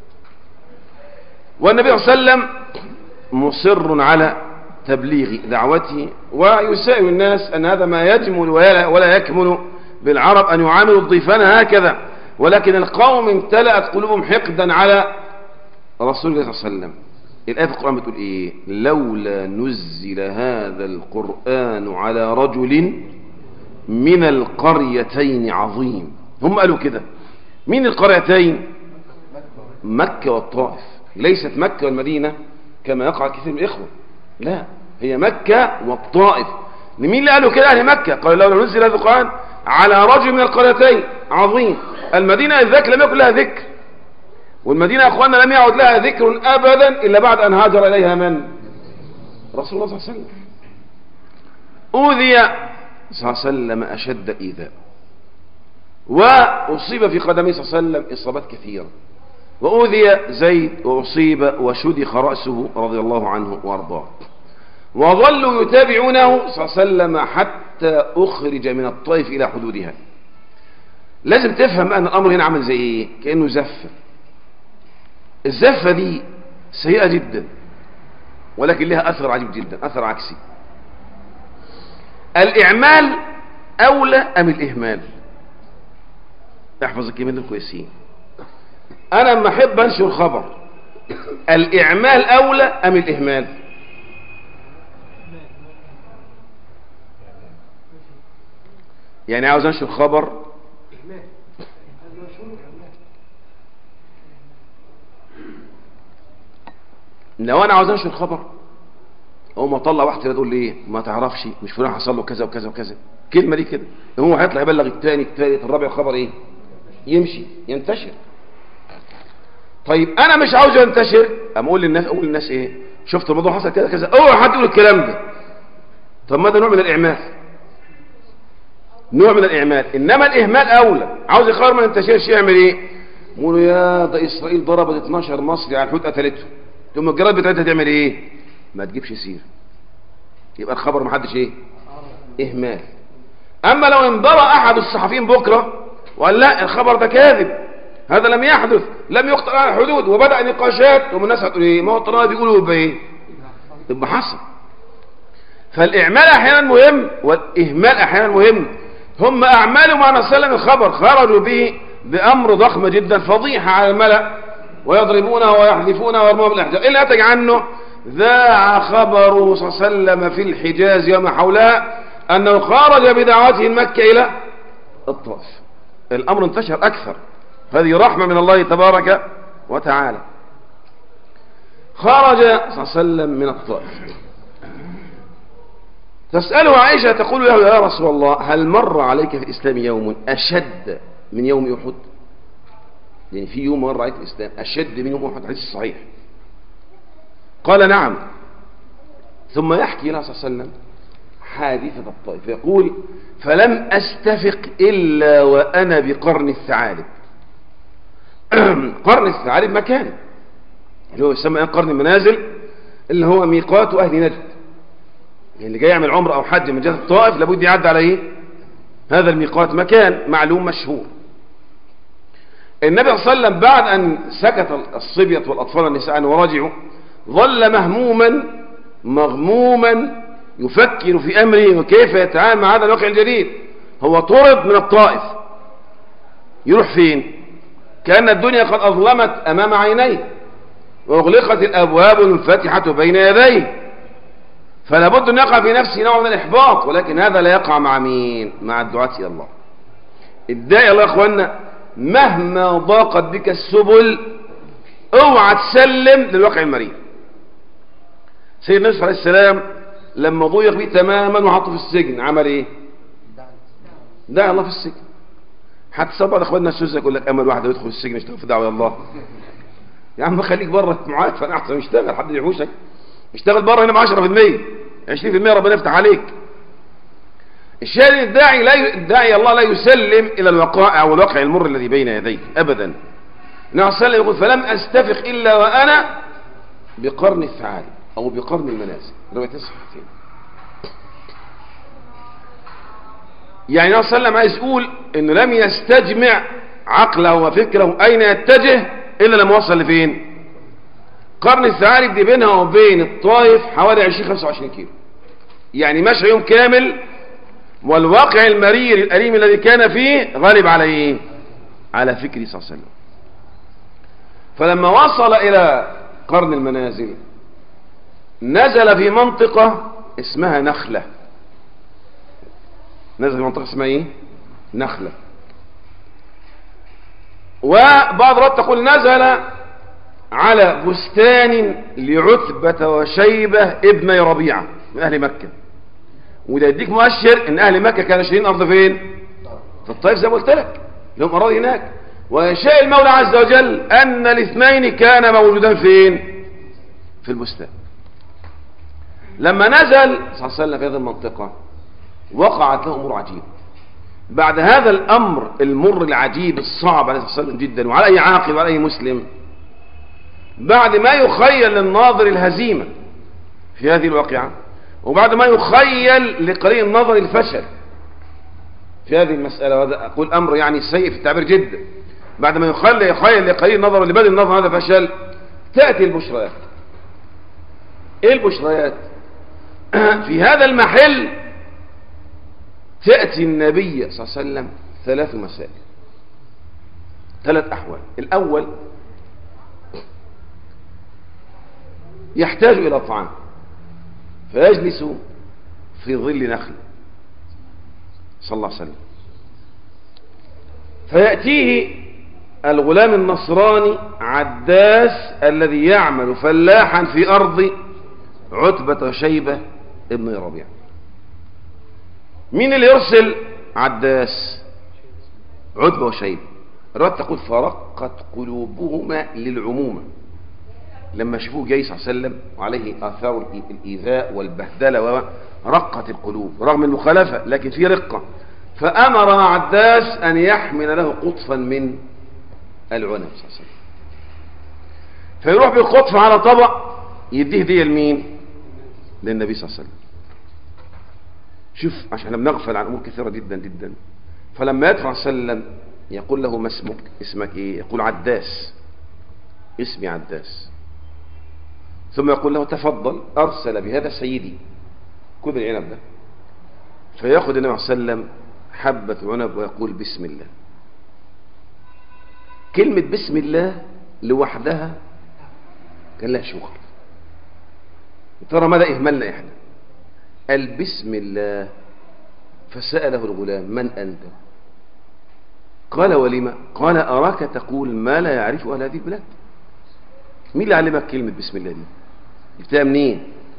D: والنبي صلى الله عليه وسلم مصر على تبليغ دعوته، ويسائل الناس أن هذا ما يجمل ولا يكمل بالعرب أن يعاملوا الضيفان هكذا، ولكن القوم امتلأت قلوبهم حقدا على رسول الله صلى الله عليه وسلم. الآية في القرآن بتقول إيه؟ لولا نزل هذا القرآن على رجل من القريتين عظيم. هم قالوا كده. مين القريتين؟ مكة والطائف، ليست مكة والمدينة كما يقع كثير من الإخوة، لا، هي مكة والطائف. لمين اللي قالوا كده؟ أهل مكة. قالوا لولا نزل هذا القرآن على رجل من القريتين عظيم. المدينة إذ ذاك لم يكن لها ذكر، والمدينة يا أخواننا لم يعد لها ذكر أبدا إلا بعد أن هاجر إليها من؟ رسول الله صلى الله عليه وسلم. أوذي صلى الله عليه وسلم أشد إيذاء، وأصيب في قدمه صلى الله عليه وسلم إصابات كثيرة، وأوذي زيد وأصيب وشدخ رأسه رضي الله عنه وارضاه، وظلوا يتابعونه صلى الله عليه وسلم حتى حتى أخرج من الطائف إلى حدودها. لازم تفهم أن الأمر هنا عمل زي إيه؟ كأنه زفة. الزفة دي سيئة جدا، ولكن لها أثر عجيب جدا، أثر عكسي. الإعمال أولى أم الإهمال؟ احفظ الكلمات الكويسين. أنا لما أحب أنشر خبر، الإعمال أولى أم الإهمال؟ يعني عاوز أنشر خبر، لو أنا عاوز أنشر خبر أقوم أطلع واحد تقول لي إيه؟ ما تعرفش مش فلان حصل له كذا وكذا وكذا، كلمة دي كده، هو هيطلع يبلغ الثاني الثالث الرابع، الخبر إيه؟ يمشي ينتشر. طيب أنا مش عاوز ينتشر، أقول للناس إيه؟ شفت الموضوع حصل كذا كذا، أوعى حد يقول الكلام ده. طب ما ده نوع من الإعمال، نوع من الإعمال. إنما الإهمال أولى. عاوز الخبر ما ينتشرش يعمل إيه؟ يقولوا يا ده إسرائيل ضربت 12 مصري على الحوت قتلته، ثم الجرائد بتاعتها تعمل إيه؟ ما تجيبش سير، يبقى الخبر ما حدش إيه؟ إهمال. أما لو انضرى أحد الصحفيين بكرة وقال لا الخبر ده كاذب، هذا لم يحدث، لم يقطع على الحدود، وبدأ نقاشات، والناس هتقول إيه؟ ما هو الطرائف بيقولوا يبقى إيه؟ يبقى حصل. فالإعمال أحيانا مهم والإهمال أحيانا مهم. هم أعمالوا مع النبي صلى الله عليه وسلم الخبر، خرجوا به بأمر ضخم جدا، فضيحة على الملأ، ويضربونه ويحذفونه ويرمونه بالأحجار. إلا أتج عنه ذاع خبره صلى الله عليه وسلم في الحجاز وما حولها أنه خرج بدعوته من مكة إلى الطائف. الأمر انتشر أكثر، هذه رحمة من الله تبارك وتعالى. خرج صلى الله عليه وسلم من الطائف. تسأله عائشة تقول له يا رسول الله هل مر عليك في الإسلام يوم أشد من يوم أحد؟ يعني في يوم مر عليك في الإسلام أشد من يوم أحد؟ حديث صحيح. قال نعم. ثم يحكي له صلى الله عليه وسلم حادثة الطائف، يقول فلم أستفق إلا وأنا بقرن الثعالب. قرن الثعالب مكان اللي هو يسمى قرن المنازل، اللي هو ميقات أهل نجد، يعني اللي جاي يعمل عمره أو حج من جهة الطائف لابد يعدي على إيه؟ هذا الميقات، مكان معلوم مشهور. النبي صلى الله عليه وسلم بعد أن سكت الصبية والأطفال والنساء ورجعوا ظل مهموما مغموما يفكر في أمره وكيف يتعامل مع هذا الواقع الجديد. هو طرد من الطائف، يروح فين؟ كأن الدنيا قد أظلمت أمام عينيه وأغلقت الأبواب المنفتحة بين يديه، فلا بد أن يقع في نفسه نوع من الإحباط. ولكن هذا لا يقع مع مين؟ مع الدعاة إلى الله. الداعي الله يا أخوانا مهما ضاقت بك السبل اوعى تسلم للواقع المريض. سيدنا يوسف عليه السلام لما ضيق به تماما وحطه في السجن عمل ايه؟ دعا الله في السجن. حتى سبب اخواننا السوسه يقول لك امل واحد يدخل السجن يشتغل في دعوه الله. يا عم خليك بره معافى احسن، اشتغل حد يحوشك، اشتغل بره هنا ب 10% 20% ربنا يفتح عليك. الشاهد الداعي الله لا يسلم الى الوقائع او الواقع المر الذي بين يديه ابدا. النبي صلى الله عليه وسلم يقول فلم استفق الا وانا بقرن الثعالب او بقرن المنازل، روايه الصحيحين. يعني النبي صلى الله عليه وسلم عايز يقول انه لم يستجمع عقله وفكره اين يتجه الا لما وصل لفين؟ قرن الثعالب دي بينها وبين الطائف حوالي 20-25 كيلو، يعني مشى يوم كامل، والواقع المرير الأليم الذي كان فيه غالب على ايه؟ على فكره صلى الله عليه وسلم. فلما وصل الى قرن المنازل نزل في منطقة اسمها نخلة. نزل في منطقة اسمها ايه؟ نخلة. وبعض الروايات تقول نزل على بستان لعتبة وشيبة ابني ربيعة من اهل مكة. وده يديك مؤشر ان اهل مكة كانوا شايلين ارض فين؟ في الطائف زي ما قلت لك، لهم اراضي هناك. ويشاء المولى عز وجل ان الاثنين كان موجودان فين؟ في البستان. لما نزل صلى الله عليه وسلم في هذه المنطقة وقعت له امور عجيبة. بعد هذا الامر المر العجيب الصعب عليه الصلاة والسلام جدا، وعلى اي عاقل وعلى اي مسلم، بعد ما يخيل للناظر الهزيمة في هذه الواقعة وبعد ما يخيل لقليل النظر الفشل في هذه المسألة، وهذا أقول أمر يعني سيء في التعبير جدا، بعد ما يخيل لقليل النظر ولبدل النظر هذا فشل، تأتي البشريات. إيه البشريات؟ في هذا المحل تأتي النبي صلى الله عليه وسلم 3 مسائل، 3 أحوال. الأول يحتاج إلى طعام فيجلس في ظل نخل صلى الله عليه وسلم، فيأتيه الغلام النصراني عداس الذي يعمل فلاحا في أرض عتبة وشيبة ابن ربيعة. مين اللي يرسل عداس؟ عتبة وشيبة. الرواية تقول فرقت قلوبهما للعمومة، لما شافوه جاي صلى الله عليه وسلم وعليه آثار الإيذاء والبهدلة رقت القلوب رغم المخالفة، لكن في رقة. فأمر عداس أن يحمل له قطفا من العنب صلى الله عليه وسلم، فيروح بالقطف على طبق يديه هدية لمين؟ للنبي صلى الله عليه وسلم. شوف، عشان احنا بنغفل عن امور كثيره جدا جدا. فلما يدفع صلى الله عليه وسلم يقول له ما اسمك؟ اسمك ايه؟ يقول عداس، اسمي عداس. ثم يقول له تفضل، ارسل بهذا سيدي، خذ العنب ده. فياخذ النبي صلى الله عليه وسلم حبة عنب ويقول بسم الله. كلمة بسم الله لوحدها كان لها شغل. ترى ماذا إهملنا إحنا؟ قال بسم الله. فسأله الغلام من أنت؟ قال ولما؟ قال أراك تقول ما لا يعرف أهل هذه البلاد. مين اللي علمك كلمة بسم الله دي؟ جبتها منين؟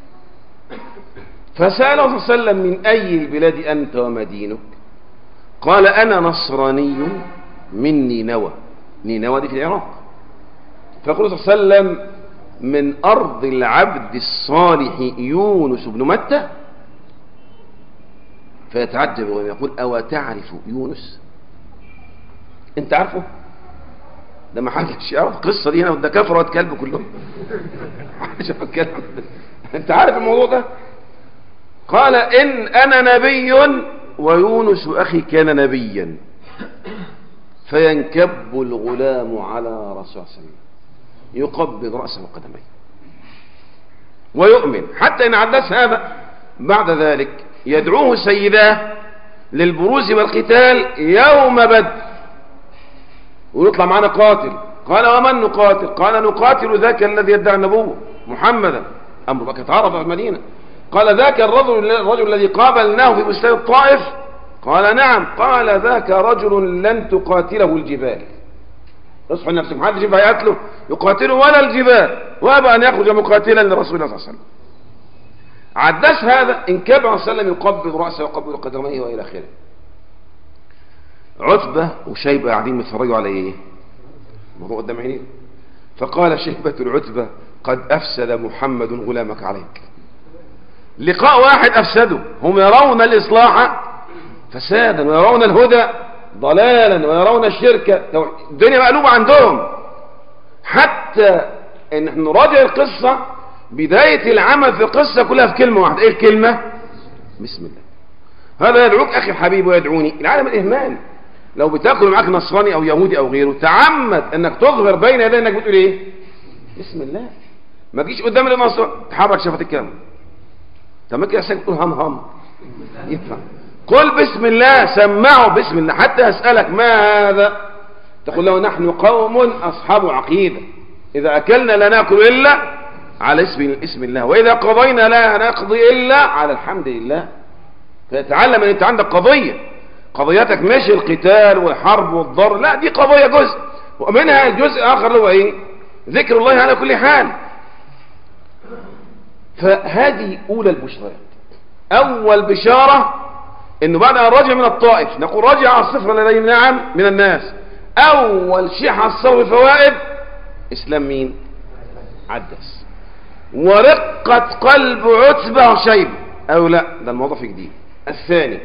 D: فسأله صلى الله عليه وسلم من أي البلاد أنت وما دينك؟ قال أنا نصراني من نينوى. نينوى دي في العراق. فيقول صلى الله عليه وسلم من أرض العبد الصالح يونس بن متى. فيتعجب ويقول أو تعرف يونس؟ أنت عارفه؟ ده ما حدش يعرف القصة دي هنا، وده كفر واد كلب كلهم. أنت عارف الموضوع ده؟ قال إن أنا نبي ويونس أخي كان نبيا. فينكب الغلام على رسول الله صلى الله عليه وسلم يقبض رأسه وقدميه ويؤمن، حتى إن عداس هذا بعد ذلك يدعوه سيداه للبروز والقتال يوم بدر، ويطلع معنا قاتل. قال ومن نقاتل؟ قال نقاتل ذاك الذي يدعي النبوة محمدا. أمر بك تعرف في المدينة. قال ذاك الرجل الذي قابلناه في بستان الطائف. قال نعم. قال ذاك رجل لن تقاتله الجبال. اصحوا نفسك، محدش ينفع يقتله يقاتله ولا الجبال، وابى ان يخرج مقاتلا لرسول الله صلى الله عليه وسلم. عداس هذا انكب عليه وسلم يقبض راسه ويقبض قدميه والى اخره. عتبه وشيبه قاعدين متفرجوا على ايه؟ الموضوع قدام عينيه. فقال شيبه العتبه قد افسد محمد غلامك عليك. لقاء واحد افسده. هم يرون الاصلاح فسادا ويرون الهدى ضلالا ويرون الشرك. الدنيا مقلوبة عندهم. حتى ان نحن نراجع القصة، بداية العمل في القصة كلها في كلمة واحدة. ايه الكلمة؟ بسم الله. هذا يدعوك اخي الحبيب ويدعوني. العالم الاهمال. لو بتاكل معاك نصراني او يهودي او غيره، تعمد انك تظهر بين يديه انك بتقول ايه؟ بسم الله. ما تجيش قدام النصر تحرك شفتك كامل. طب ما كده تقول هم هم ينفع؟ قل بسم الله، سمعوا بسم الله. حتى أسألك ما هذا تقول له نحن قوم أصحاب عقيدة، إذا أكلنا لا نأكل إلا على اسم الله، وإذا قضينا لا نقضي إلا على الحمد لله. فتعلم أن أنت عندك قضية، قضيتك مش القتال والحرب والضر، لا، دي قضية جزء، ومنها الجزء آخر اللي هو إيه؟ ذكر الله على كل حال. فهذه أولى البشرات. أول بشارة انه بعد ان رجع من الطائف، نقول رجع الصفر لديه نعم من الناس. اول شيء حصلوا فوائد اسلام مين؟ عداس. ورقة قلب عتبة وشيبة. او لا، ده الموضوع في جديد. الثاني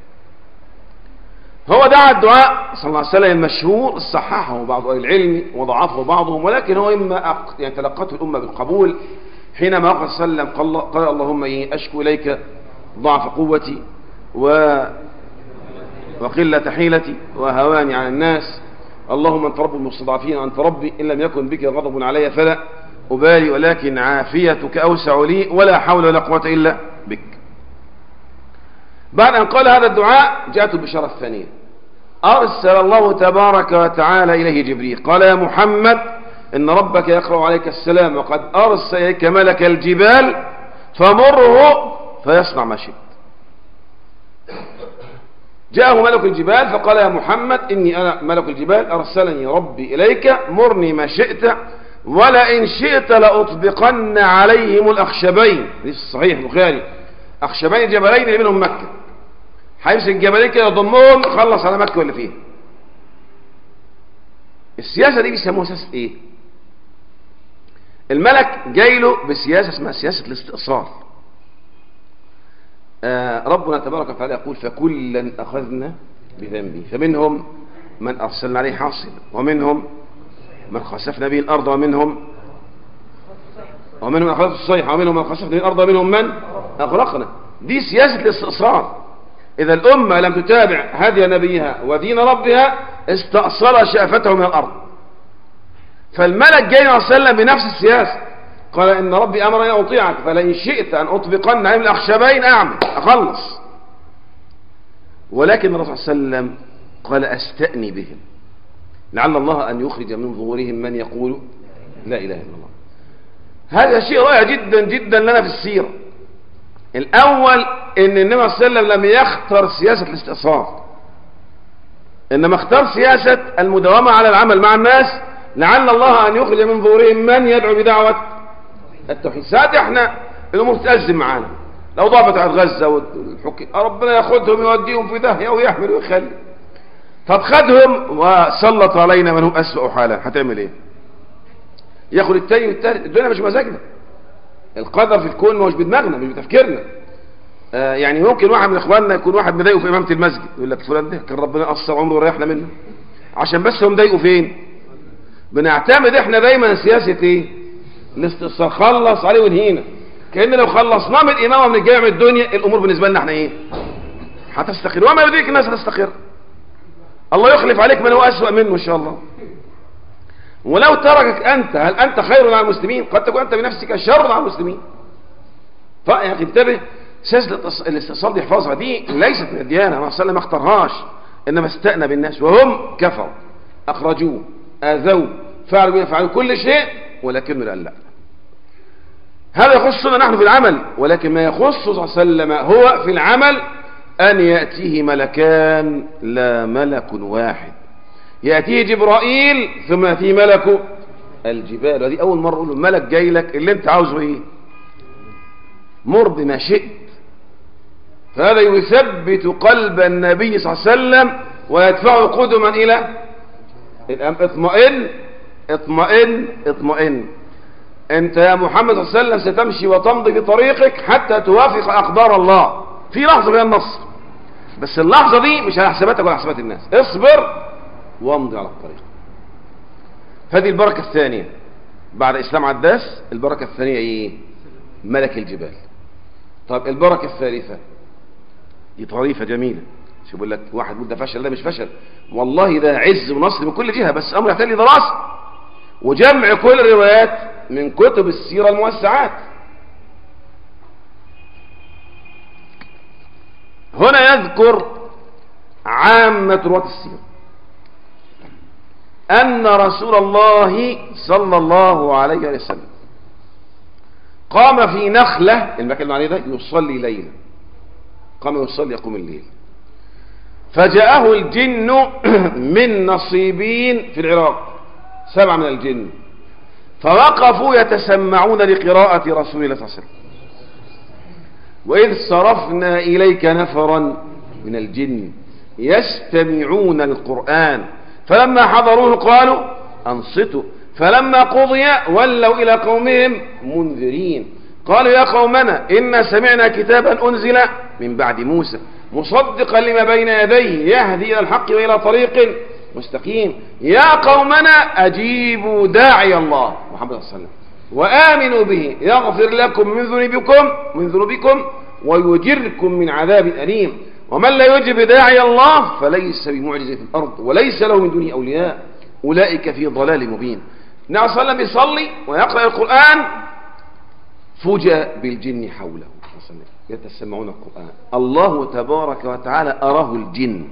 D: هو دعا الدعاء صلى الله عليه وسلم المشهور، صححه بعض اهل العلم وضعفه بعضهم، ولكن هو اما يعني تلقته الامه بالقبول حينما قال صلى الله عليه وسلم قال اللهم أشكو إليك ضعف قوتي وقلة حيلتي وهواني على الناس، اللهم أنت رب المستضعفين، أنت ربي، إن لم يكن بك غضب علي فلا أبالي، ولكن عافيتك أوسع لي ولا حول ولا قوة إلا بك. بعد أن قال هذا الدعاء جاءته البشارة الثانية، أرسل الله تبارك وتعالى إليه جبريل قال يا محمد إن ربك يقرأ عليك السلام وقد أرسل إليك ملك الجبال فمره فيصنع ما شئت. جاءه ملك الجبال فقال يا محمد إني أنا ملك الجبال أرسلني ربي إليك مرني ما شئت ولئن شئت لأطبقن عليهم الأخشبين. في الصحيح البخاري أخشبين الجبلين اللي منهم مكة، هيمسك الجبلين كده يضمهم خلص على مكة واللي فيها. السياسة دي بيسموها سياسة ايه؟ الملك جاي له بسياسة اسمها سياسة الاستئصال. ربنا تبارك وتعالى يقول فكلا أخذنا بذنبه فمنهم من أرسلنا عليه حاصبا ومنهم من خسفنا به الأرض ومنهم من أخذت الصيحة ومنهم من خسفنا به الأرض ومنهم من أغرقنا. دي سياسة الاستئصال. إذا الأمة لم تتابع هدي نبيها ودين ربها استأصل شأفته من الأرض. فالملك جاي صلى الله عليه وسلم بنفس السياسة، قال إن ربي أمرني أن أطيعك فلئن شئت أن أطبقن عليهم الأخشبين أعمل أخلص. ولكن الرسول صلى الله عليه وسلم قال أستأني بهم لعل الله أن يخرج من ظهورهم من يقول لا إله إلا الله. هذا شيء رائع جدا جدا لنا في السيرة. الأول إن النبي صلى الله عليه وسلم لم يختار سياسة الاستئصال، إنما اختار سياسة المداومة على العمل مع الناس لعل الله أن يخرج من ظهورهم من يدعو بدعوة التوحيد. ساعات احنا الأمور تتأزم معانا، لو ضعفت على غزة والحكي ربنا ياخدهم يوديهم في داهية ويحمل ويخلي. طب خدهم وسلط علينا من هم أسوأ حالا، هتعمل ايه؟ ياخد التاني والتالت. الدنيا مش مزاجنا، القدر في الكون مش بدماغنا مش بتفكيرنا. يعني ممكن واحد من اخواننا يكون واحد مضايقه في امامه المسجد يقول لك فلان ده كان ربنا قصر عمره وريحنا منه، عشان بس هم ضايقوا فين؟ بنعتمد احنا دايما سياسه ايه؟ الاستئصال، خلص عليه ونهينا. كأن لو خلصناه من الامامه من الجامع الدنيا الامور بالنسبه لنا احنا ايه؟ هتستقر. وما يريدك الناس تستقر، الله يخلف عليك من هو اسوأ منه ان شاء الله. ولو تركك انت هل انت خير على المسلمين؟ قد تكون انت بنفسك شر على المسلمين. فيا اخي انتبه، سياسة الاستئصال دي احفظها، دي ليست من الديانة، الرسول صلى الله عليه وسلم ما اختارهاش، انما استأنى بالناس وهم كفروا اخرجوه اذوا فعلوا كل شيء ولكنه قال لا. هذا يخصنا نحن في العمل، ولكن ما يخص صلى الله عليه وسلم هو في العمل ان يأتيه ملكان لا ملك واحد، يأتيه جبرائيل ثم يأتيه ملك الجبال. ودي اول مرة اقول له ملك جاي لك اللي انت عاوزه ايه؟ مر بما شئت. فهذا يثبت قلب النبي صلى الله عليه وسلم ويدفعه قدما الى اطمئن اطمئن اطمئن. انت يا محمد صلى الله عليه وسلم ستمشي وتمضي في طريقك حتى توافق اقدار الله في لحظة من النصر، بس اللحظة دي مش على حساباتك ولا حسابات الناس. اصبر وامضي على الطريق. هذه البركة الثانية بعد اسلام عداس. البركة الثانية ايه؟ ملك الجبال. طب البركة الثالثة دي طريفة جميلة. شو بقول لك واحد يقول ده فشل، ده مش فشل والله، ده عز ونصر من كل جهة، بس امر يحتاج لي دراسة وجمع كل الروايات من كتب السيرة الموسعات. هنا يذكر عامة رواة السيرة أن رسول الله صلى الله عليه وسلم قام في نخلة، المكان اللي عليه ده، يصلي ليلا. قام يصلي يقوم الليل، فجاءه الجن من نصيبين في العراق، 7 من الجن، فوقفوا يتسمعون لقراءة رسول الله صلى الله عليه وسلم. وإذ صرفنا إليك نفرا من الجن يستمعون القرآن فلما حضروه قالوا أنصتوا فلما قضي ولوا إلى قومهم منذرين قالوا يا قومنا إنا سمعنا كتابا أنزل من بعد موسى مصدقا لما بين يديه يهدي إلى الحق وإلى طريق مستقيم يا قومنا أجيبوا داعي الله محمد صلى الله عليه وسلم وآمنوا به يغفر لكم من ذنوبكم ويجركم من عذاب أليم ومن لا يجب داعي الله فليس بمعجز في الأرض وليس له من دونه أولياء أولئك في ضلال مبين. النبي صلى الله عليه وسلم يصلي ويقرأ القرآن فوجئ بالجن حوله يتسمعون القرآن. الله تبارك وتعالى أراه الجن،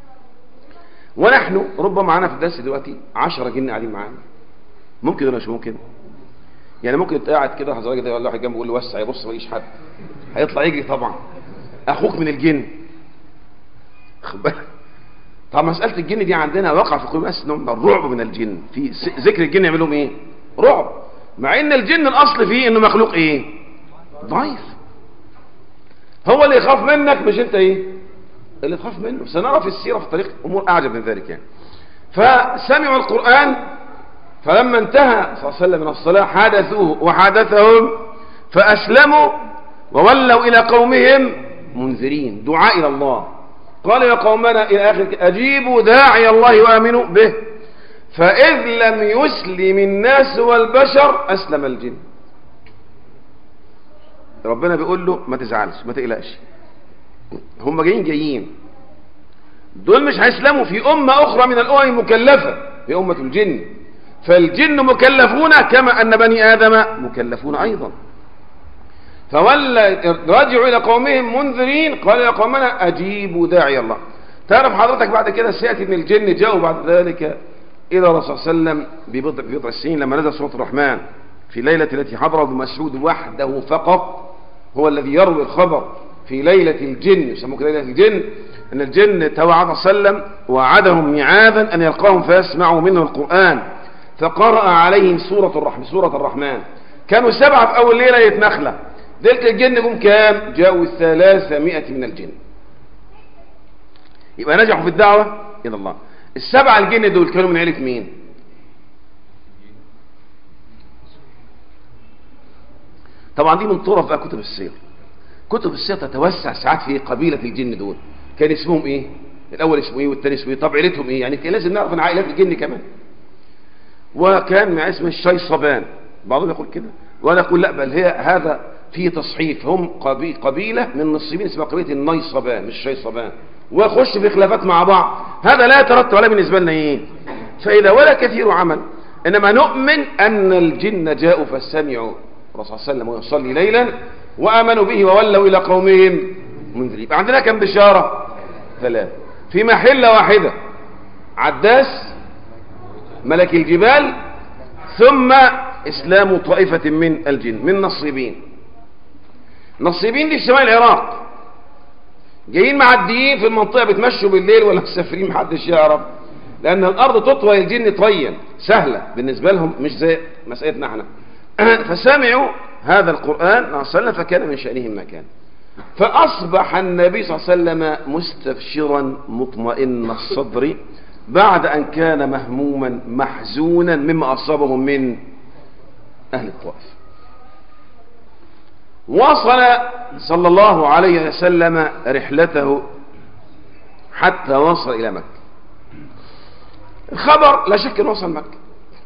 D: ونحن ربما معنا في الدرس دلوقتي 10 جن قاعدين معانا. ممكن ولا مش ممكن؟ يعني ممكن قاعد كده حضرتك ده ولا واحد جنبه يقول له وسع يبص ما يلاقيش حد، هيطلع يجري طبعا. اخوك من الجن، خد بالك. طب مساله الجن دي عندنا وقع في قلوب الناس نوع من الرعب من الجن، في ذكر الجن يعمل لهم ايه؟ رعب، مع ان الجن الاصل فيه انه مخلوق ايه؟ ضعيف. هو اللي يخاف منك مش انت ايه اللي تخاف منه. سنرى في السيره في الطريق امور اعجب من ذلك يعني. فسمعوا القران فلما انتهى صلى الله عليه وسلم من الصلاة حدثوه وحدثهم فأسلموا وولوا إلى قومهم منذرين، دعاء إلى الله. قال يا قومنا إلى آخر أجيبوا داعي الله وآمنوا به فإذ لم يسلم الناس والبشر أسلم الجن. ربنا بيقول له ما تزعلش ما تقلقش، هم جايين دول مش هيسلموا في أمة أخرى من الأمم المكلفة، في أمة الجن. فالجن مكلفون كما أن بني آدم مكلفون أيضا. رجعوا إلى قومهم منذرين قال يا قومنا أجيبوا داعي الله. تعرف حضرتك بعد كده سيأتي من الجن جاءوا بعد ذلك إلى الرسول صلى الله عليه وسلم ببضع سنين لما نزل سورة الرحمن في ليلة التي حضر ابن مسعود وحده فقط هو الذي يروي الخبر في ليلة الجن، يسموه ليلة الجن، أن الجن توعد صلى الله عليه وسلم وعدهم ميعادا أن يلقاهم فيسمعوا منه القرآن، فقرأ عليهم سورة الرحمن. كانوا 7 في أول ليلة يتنخلة. ليلة الجن جم كام؟ جاءوا 300 من الجن. يبقى نجحوا في الدعوة إلى الله. 7 الجن دول كانوا من عيلة مين؟ طبعا دي من طرف بقى كتب السير. كتب السير تتوسع ساعات في قبيلة الجن دول. كان اسمهم ايه؟ الأول اسمه ايه والثاني اسمه ايه؟ طب عيلتهم ايه؟ يعني كان لازم نعرف ان عائلات الجن كمان. وكان مع اسم الشيصبان، بعضهم يقول كده وانا اقول لا بل هذا فيه تصحيف، هم قبيلة من نصيبين اسمها قبيلة النيصبان مش الشيصبان، وخش في خلافات مع بعض. هذا لا يترتب عليه بالنسبة لنا ايه فإذا ولا كثير عمل، انما نؤمن ان الجن جاءوا فسمعوا الرسول صلى الله عليه وسلم ويصلي ليلا وآمنوا به وولوا إلى قومهم منذرين. عندنا كم بشارة؟ 3 في محلة واحدة: عداس ملك الجبال، ثم إسلام طائفة من الجن من نصيبين. نصيبين دي في شمال العراق، جايين معديين في المنطقة بتمشوا بالليل ولا مسافرين محدش يعرف، لأن الأرض تطوى الجن طيا سهلة بالنسبة لهم مش زي مسألتنا احنا. فسمعوا هذا القرآن صلى الله عليه وسلم فكان من شأنهم ما كان. فأصبح النبي صلى الله عليه وسلم مستبشرا مطمئن الصدر بعد أن كان مهموما محزونا مما أصابهم من أهل الطائف. وصل صلى الله عليه وسلم رحلته حتى وصل إلى مكة. الخبر لا شك أنه وصل مكة،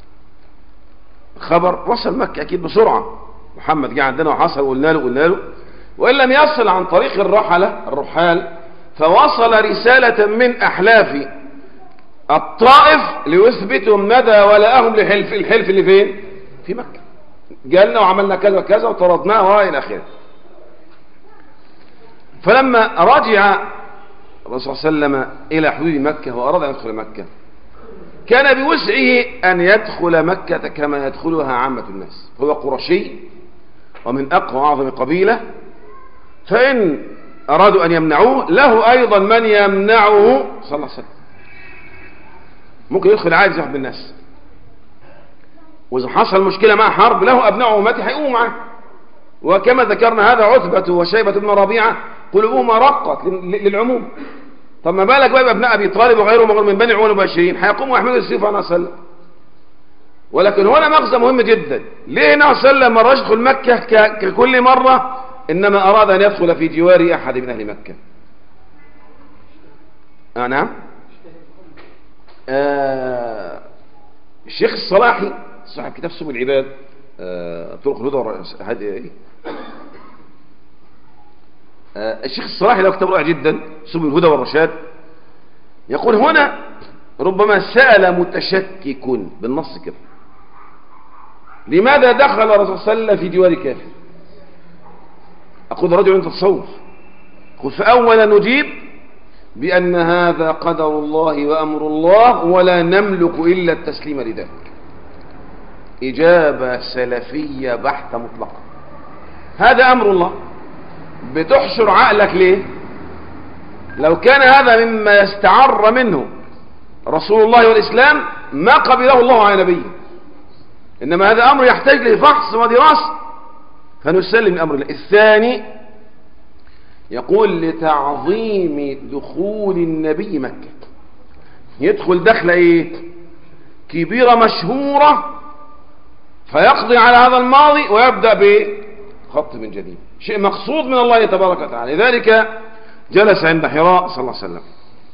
D: الخبر وصل مكة أكيد بسرعة. محمد جاء عندنا وحصل وقلنا له، وإن لم يصل عن طريق الرحال فوصل رسالة من أحلاف الطائف ليثبتوا مدى ولاءهم الحلف اللي فين؟ في مكة. قالنا وعملنا كذا وكذا وطردناه وإلى آخره. فلما رجع الرسول صلى الله عليه وسلم إلى حدود مكة وأراد أن يدخل مكة، كان بوسعه أن يدخل مكة كما يدخلها عامة الناس. هو قرشي ومن أقوى وأعظم قبيلة، فإن أرادوا أن يمنعوه له أيضا من يمنعه صلى الله عليه وسلم. ممكن يدخل عادي زي بالناس، وإذا حصل مشكلة مع حرب له أبناء أمتي هيقوموا معه. وكما ذكرنا هذا عتبة وشيبة بن ربيعة قلوبهما رقت للعموم. طب ما بالك بقى بأبناء أبي طالب وغيرهم من بني عمر المبشرين هيقوموا يحملوا السيف عن صلى. ولكن هنا مغزى مهم جدا. ليه النبي صلى الله عليه وسلم مرة يدخل مكة ككل مرة، إنما أراد أن يدخل في جوار أحد من أهل مكة. نعم. الشيخ الصلاحي صاحب كتاب سبل العباد طرق الهدى هذه الشيخ الصلاحي له كتاب رائع جدا سبل الهدى والرشاد، يقول هنا ربما سأل متشكك بالنص كده لماذا دخل الرسول صلى الله عليه وسلم في جوار كافر؟ أقول رجل أنت تصور، قل فأولا نجيب بأن هذا قدر الله وأمر الله ولا نملك إلا التسليم لذلك. إجابة سلفية بحتة مطلقة. هذا أمر الله، بتحشر عقلك ليه؟ لو كان هذا مما يستعر منه رسول الله والإسلام ما قبله الله على نبيه، إنما هذا أمر يحتاج لفحص ودراسة فنسلم الأمر الله. الثاني يقول لتعظيم دخول النبي مكة، يدخل دخلة ايه كبيرة مشهورة فيقضي على هذا الماضي ويبدأ بخط من جديد، شيء مقصود من الله تبارك وتعالى. لذلك جلس عند حراء صلى الله عليه وسلم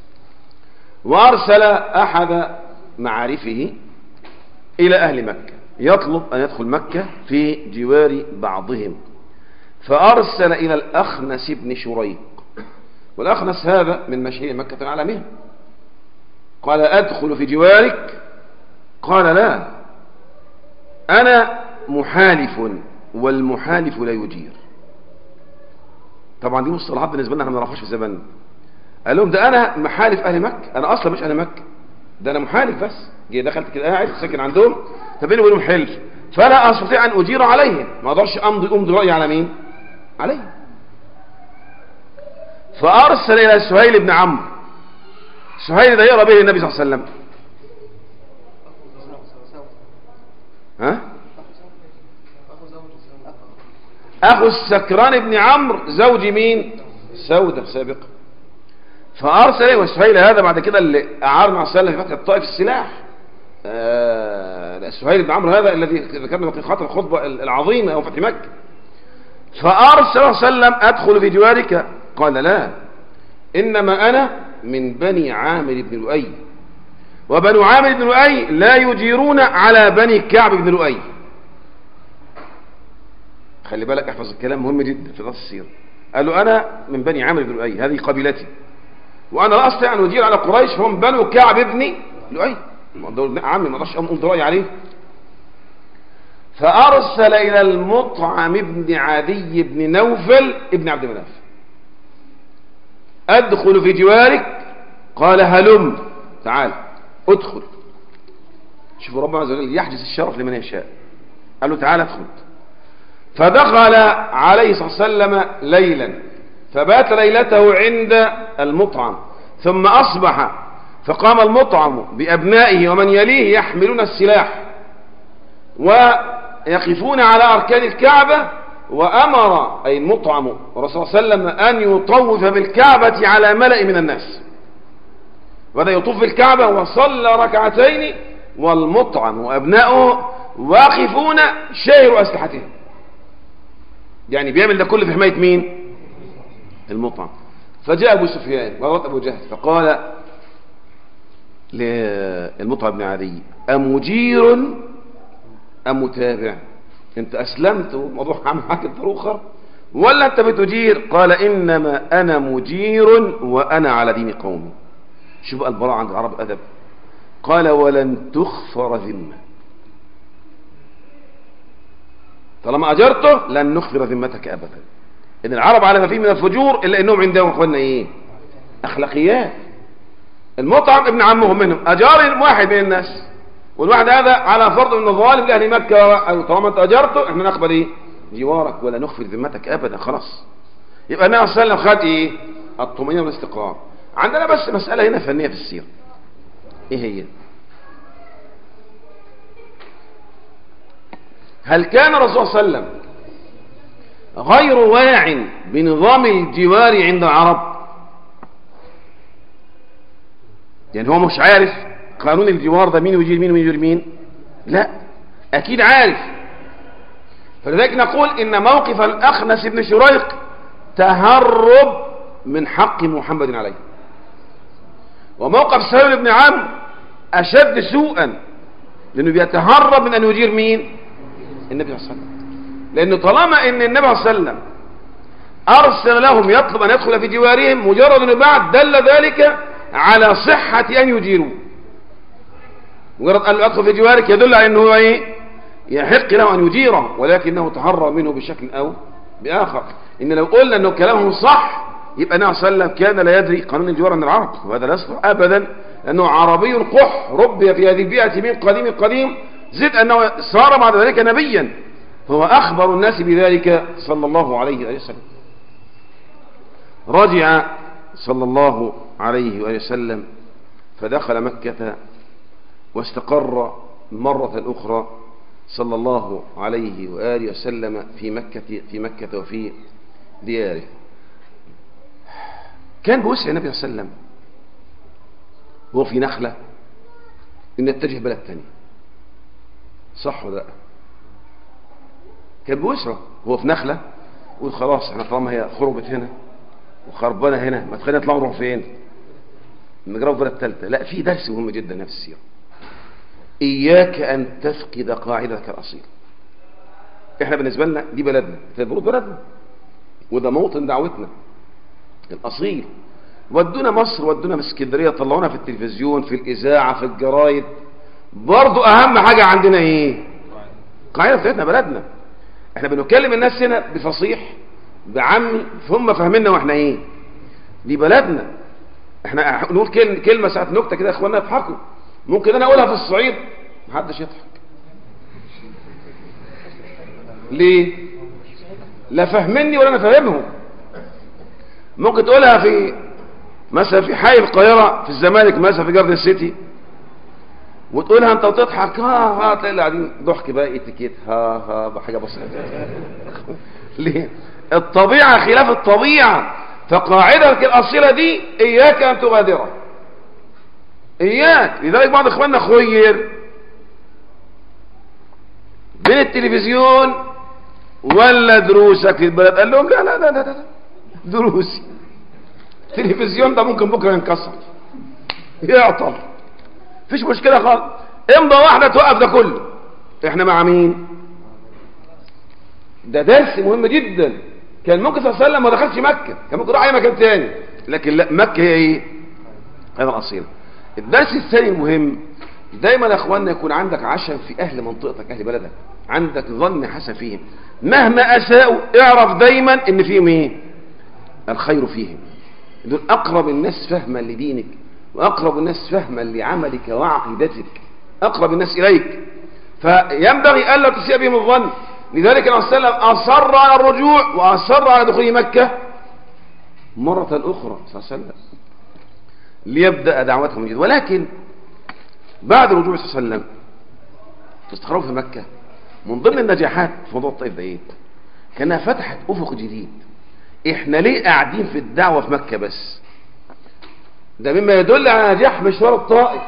D: وأرسل أحد معارفه إلى أهل مكة يطلب أن يدخل مكة في جوار بعضهم، فأرسل إلى الأخنس بن شريق، والأخنس هذا من مشاهير مكة على قال أدخل في جوارك؟ قال لا، أنا محالف والمحالف لا يجير. طبعا دي مصطلحات بالنسبة لنا احنا ما نعرفهاش في زماننا. قال لهم ده أنا محالف أهل مكة، أنا أصلا مش أهل مكة، ده أنا محالف بس. جي دخلت كده قاعد ساكن عندهم فبيني وبينهم حلف، فلا أستطيع أن أجير عليهم، ما أقدرش أمضي رأيي على مين؟ عليه. فأرسل إلى سهيل بن عمرو. سهيل ده يقرأ به النبي صلى الله عليه وسلم. ها؟ أخو السكران بن عمرو زوج مين؟ سودة سابقا. فأرسل إليه، وسهيل هذا بعد كده اللي أعارنا على السلام في فتح الطائف السلاح. سهيل بن عمرو هذا الذي ذكرنا في خاطر الخطبة العظيمة أو فتح مكة. فأرسل صلى الله عليه وسلم أدخل في جوارك؟ قال لا، إنما أنا من بني عامر بن لؤي، وبنو عامر بن لؤي لا يجيرون على بني كعب بن لؤي. خلي بالك، احفظ الكلام مهم جدا في درس السيرة. قال له أنا من بني عامر بن لؤي، هذه قبيلتي، وأنا لا أستطيع أن أجير على قريش، هم بنو كعب بن لؤي، عمي ما أقدرش أمضي رأيي عليه. فأرسل إلى المطعم بن عدي بن نوفل ابن عبد مناف، أدخل في جوارك؟ قال هلم، تعال ادخل. شوفوا ربنا عز وجل يحجز الشرف لمن يشاء. قال له تعال ادخل. فدخل عليه صلى الله عليه وسلم ليلا، فبات ليلته عند المطعم، ثم أصبح فقام المطعم بأبنائه ومن يليه يحملون السلاح ويقفون على أركان الكعبة، وأمر أي المطعم الرسول صلى الله عليه وسلم أن يطوف بالكعبة على ملأ من الناس، وهذا يطوف بالكعبة وصلى ركعتين والمطعم وأبنائه واقفون شاهروا أسلحتهم. يعني بيعمل ده كله في حماية مين؟ المطعم. فجاء أبو سفيان وغلط أبو جهل فقال للمطعم بن عدي أمجير أم متابع؟ انت أسلمت وموضوع عم حاكم فروخر ولا انت بتجير؟ قال إنما أنا مجير وأنا على دين قومي. شوف البراء عند العرب أدب. قال ولن تخفر ذمة، طالما أجرته لن نخفر ذمتك أبدا. إن العرب على ما فيه من الفجور إلا إنهم عندهم أخوانا إيه؟ أخلاقيات. المطعم ابن عمهم منهم أجار واحد من الناس، والواحد هذا على فرض من الظالم لأهل مكة، طالما أنت أجرته إحنا نقبل إيه؟ جوارك ولا نخفر ذمتك أبدا. خلاص يبقى النبي صلى الله عليه وسلم خد إيه؟ الطمأنينة والاستقرار. عندنا بس مسألة هنا فنية في السيرة، إيه هي؟ هل كان الرسول صلى الله عليه وسلم غير واع بنظام الجوار عند العرب؟ يعني هو مش عارف قانون الجوار ده مين يجير مين ويجير مين؟ لا، أكيد عارف. فلذلك نقول إن موقف الأخنس بن شريق تهرب من حق محمد عليه، وموقف سهيل بن عمرو أشد سوءا، لأنه بيتهرب من أن يجير مين؟ النبي صلى الله عليه وسلم، لأنه طالما أن النبي صلى الله عليه وسلم أرسل لهم يطلب أن يدخل في جوارهم، مجرد أنه بعد دل ذلك على صحة أن يجيروا. مجرد قال له أدخل في جوارك يدل على أنه إيه؟ يحق له أن يجيره، ولكنه تحرى منه بشكل أو بآخر. إن لو قلنا أنه كلامهم صح يبقى النبي صلى الله عليه وسلم كان لا يدري قانون الجوار من العرب، وهذا لا يصلح أبدا، لأنه عربي قح ربي في هذه البيئة من قديم قديم، زد أنه صار بعد ذلك نبيا، فهو أخبر الناس بذلك صلى الله عليه وسلم. رجع صلى الله عليه وسلم فدخل مكة واستقر مرة أخرى صلى الله عليه وآله وسلم في مكة وفي دياره. كان بوسع النبي صلى الله عليه وسلم وهو في نخلة إن يتجه بلد تاني، صح ولا لا؟ كان بوسعه وهو في نخلة وخلاص احنا طالما هي خربت هنا وخربانة هنا، ما تخلينا نطلع نروح فين؟ نجرب بلد ثالثة. لا، في درس مهم جدا نفس السيرة. إياك أن تفقد قاعدتك الأصيل. احنا بالنسبة لنا دي بلدنا، تبرد بلدنا، وده موطن دعوتنا الأصيل. ودونا مصر، ودونا اسكندرية، طلعونا في التلفزيون، في الإذاعة، في الجرايد، برضو أهم حاجة عندنا إيه؟ قاعدة بتاعتنا بلدنا. احنا بنكلم الناس هنا بفصيح بعمي، فهم فاهميننا واحنا ايه؟ دي بلدنا. احنا نقول كلمة ساعة نكتة كده يا اخوانا يضحكوا، ممكن انا اقولها في الصعيد محدش يضحك. ليه؟ لا فاهمني ولا انا فاهمهم. ممكن تقولها في مثلا في حي القاهرة في الزمالك مثلا في جاردن سيتي وتقولها انت وتضحك، ها تلاقي اللي قاعدين ضحك بقى اتيكيت، ها بحاجة بسيطة. ليه؟ الطبيعة خلاف الطبيعة، فقاعدتك الأصيلة دي إياك أن تغادرها، إياك. لذلك بعض إخواننا خير بين التلفزيون ولا دروسك في البلد، قال لهم لا لا لا لا, لا. دروسي التلفزيون ده ممكن بكرة ينكسر يعطل، مفيش مشكلة خالص، امضى واحدة توقف ده كله. احنا مع مين؟ ده درس مهم جدا. كان ممكن صلى الله عليه وسلم ما دخلش مكة، كان ممكن راح اي مكان تاني، لكن لا، مكة هي ايه؟ هذا الأصيل. الدرس الثاني المهم، دايما يا اخواننا يكون عندك عشم في اهل منطقتك، اهل بلدك، عندك ظن حسن فيهم، مهما اساءوا اعرف دايما ان فيهم ايه؟ الخير فيهم. دول اقرب الناس فهما لدينك، واقرب الناس فهما لعملك وعقيدتك، اقرب الناس اليك، فينبغي الا تسيء بهم الظن. لذلك النبي صلى الله عليه وسلم اصر على الرجوع واصر على دخول مكة مرة اخرى صلى الله عليه وسلم ليبدأ دعوتهم من جديد. ولكن بعد رجوع صلى الله عليه وسلم تستقروا في مكة، من ضمن النجاحات في موضوع الطائف ده ايه؟ كانها فتحت افق جديد. احنا ليه قاعدين في الدعوة في مكة بس؟ ده مما يدل على نجاح مشوار الطائف.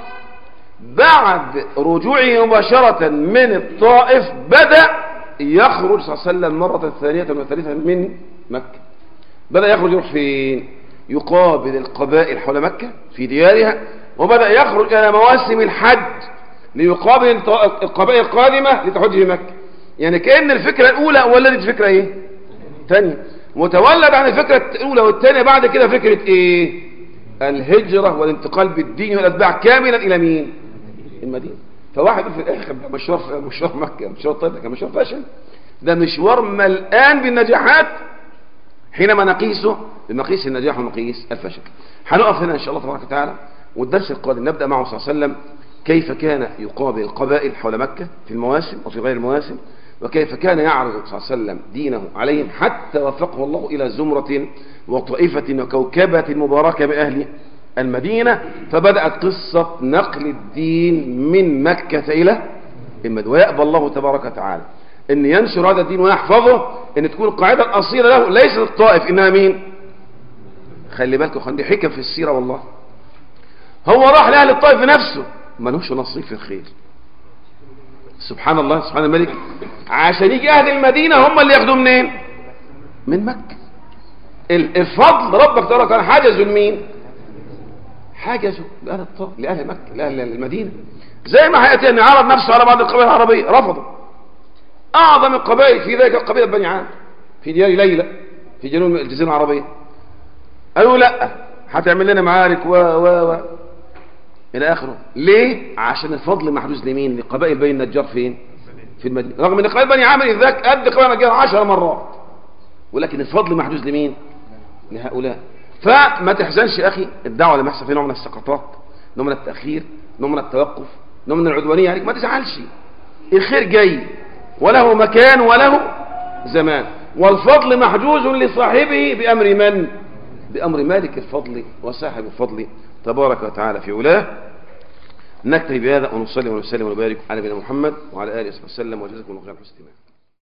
D: بعد رجوعه مباشرة من الطائف بدأ يخرج صلى الله عليه وسلم مرة ثانية وثالثة من مكة. بدأ يخرج يروح فين؟ يقابل القبائل حول مكة في ديارها، وبدأ يخرج إلى مواسم الحج ليقابل القبائل القادمة لتحج في مكة. يعني كأن الفكرة الأولى ولدت فكرة إيه؟ ثانية، وتولد عن الفكرة الأولى والثانية بعد كده فكرة إيه؟ الهجرة والانتقال بالدين والأتباع كاملا إلى مين؟ المدينة. فواحد في الآخر مشوار مكة، مشوار الطائف كان مشوار فاشل، ده مشوار ملآن بالنجاحات حينما نقيسه بمقيس النجاح ومقيس الفشل. هنقف هنا إن شاء الله تبارك وتعالى، والدرس القادم نبدأ معه صلى الله عليه وسلم كيف كان يقابل القبائل حول مكة في المواسم وفي غير المواسم، وكيف كان يعرض صلى الله عليه وسلم دينه عليهم حتى وفقه الله إلى زمرة وطائفة وكوكبة مباركة بأهل المدينة. فبدأت قصة نقل الدين من مكة إلى المدينة، ويأبى الله تبارك وتعالى أن ينشر هذا الدين ويحفظه، أن تكون القاعدة الأصيلة له ليست الطائف، إنها مين؟ خلي بالكم، خلي حكم في السيرة والله. هو راح لأهل الطائف بنفسه، ما لهمش نصيب في الخير. سبحان الله، سبحان الملك، عشان يجي أهل المدينة هم اللي ياخدوا منين؟ من مكة. الفضل ربك تبارك وتعالى حجزوا لمين؟ حجزوا لأهل الطائف، لأهل مكة، لأهل المدينة. زي ما حياتي أن عرض نفسه على بعض القبائل العربية رفضوا، أعظم القبائل في ذلك قبيلة بني عامر في ديار ليلى في جنوب الجزيرة العربية. قالوا لا هتعمل لنا معارك و إلى آخره. ليه؟ عشان الفضل محجوز لمين؟ لقبائل بني النجار فين؟ في المدينة، رغم ان قبائل بني عامر ذاك قد قبائل النجار 10 مرات، ولكن الفضل محجوز لمين؟ لهؤلاء. فما تحزنش يا أخي الدعوة لما يحصل فيه نوع من السقطات، نوع من التأخير، نوع من التوقف، نوع من العدوانية عليك، ما تزعلش، الخير جاي وله مكان وله زمان، والفضل محجوز لصاحبه بأمر من؟ بأمر مالك الفضل وصاحب الفضل تبارك وتعالى في علاه. نكتفي بهذا ونصلي ونسلم ونبارك على نبينا محمد وعلى آله وصحبه وسلم، وجزاكم الله خير.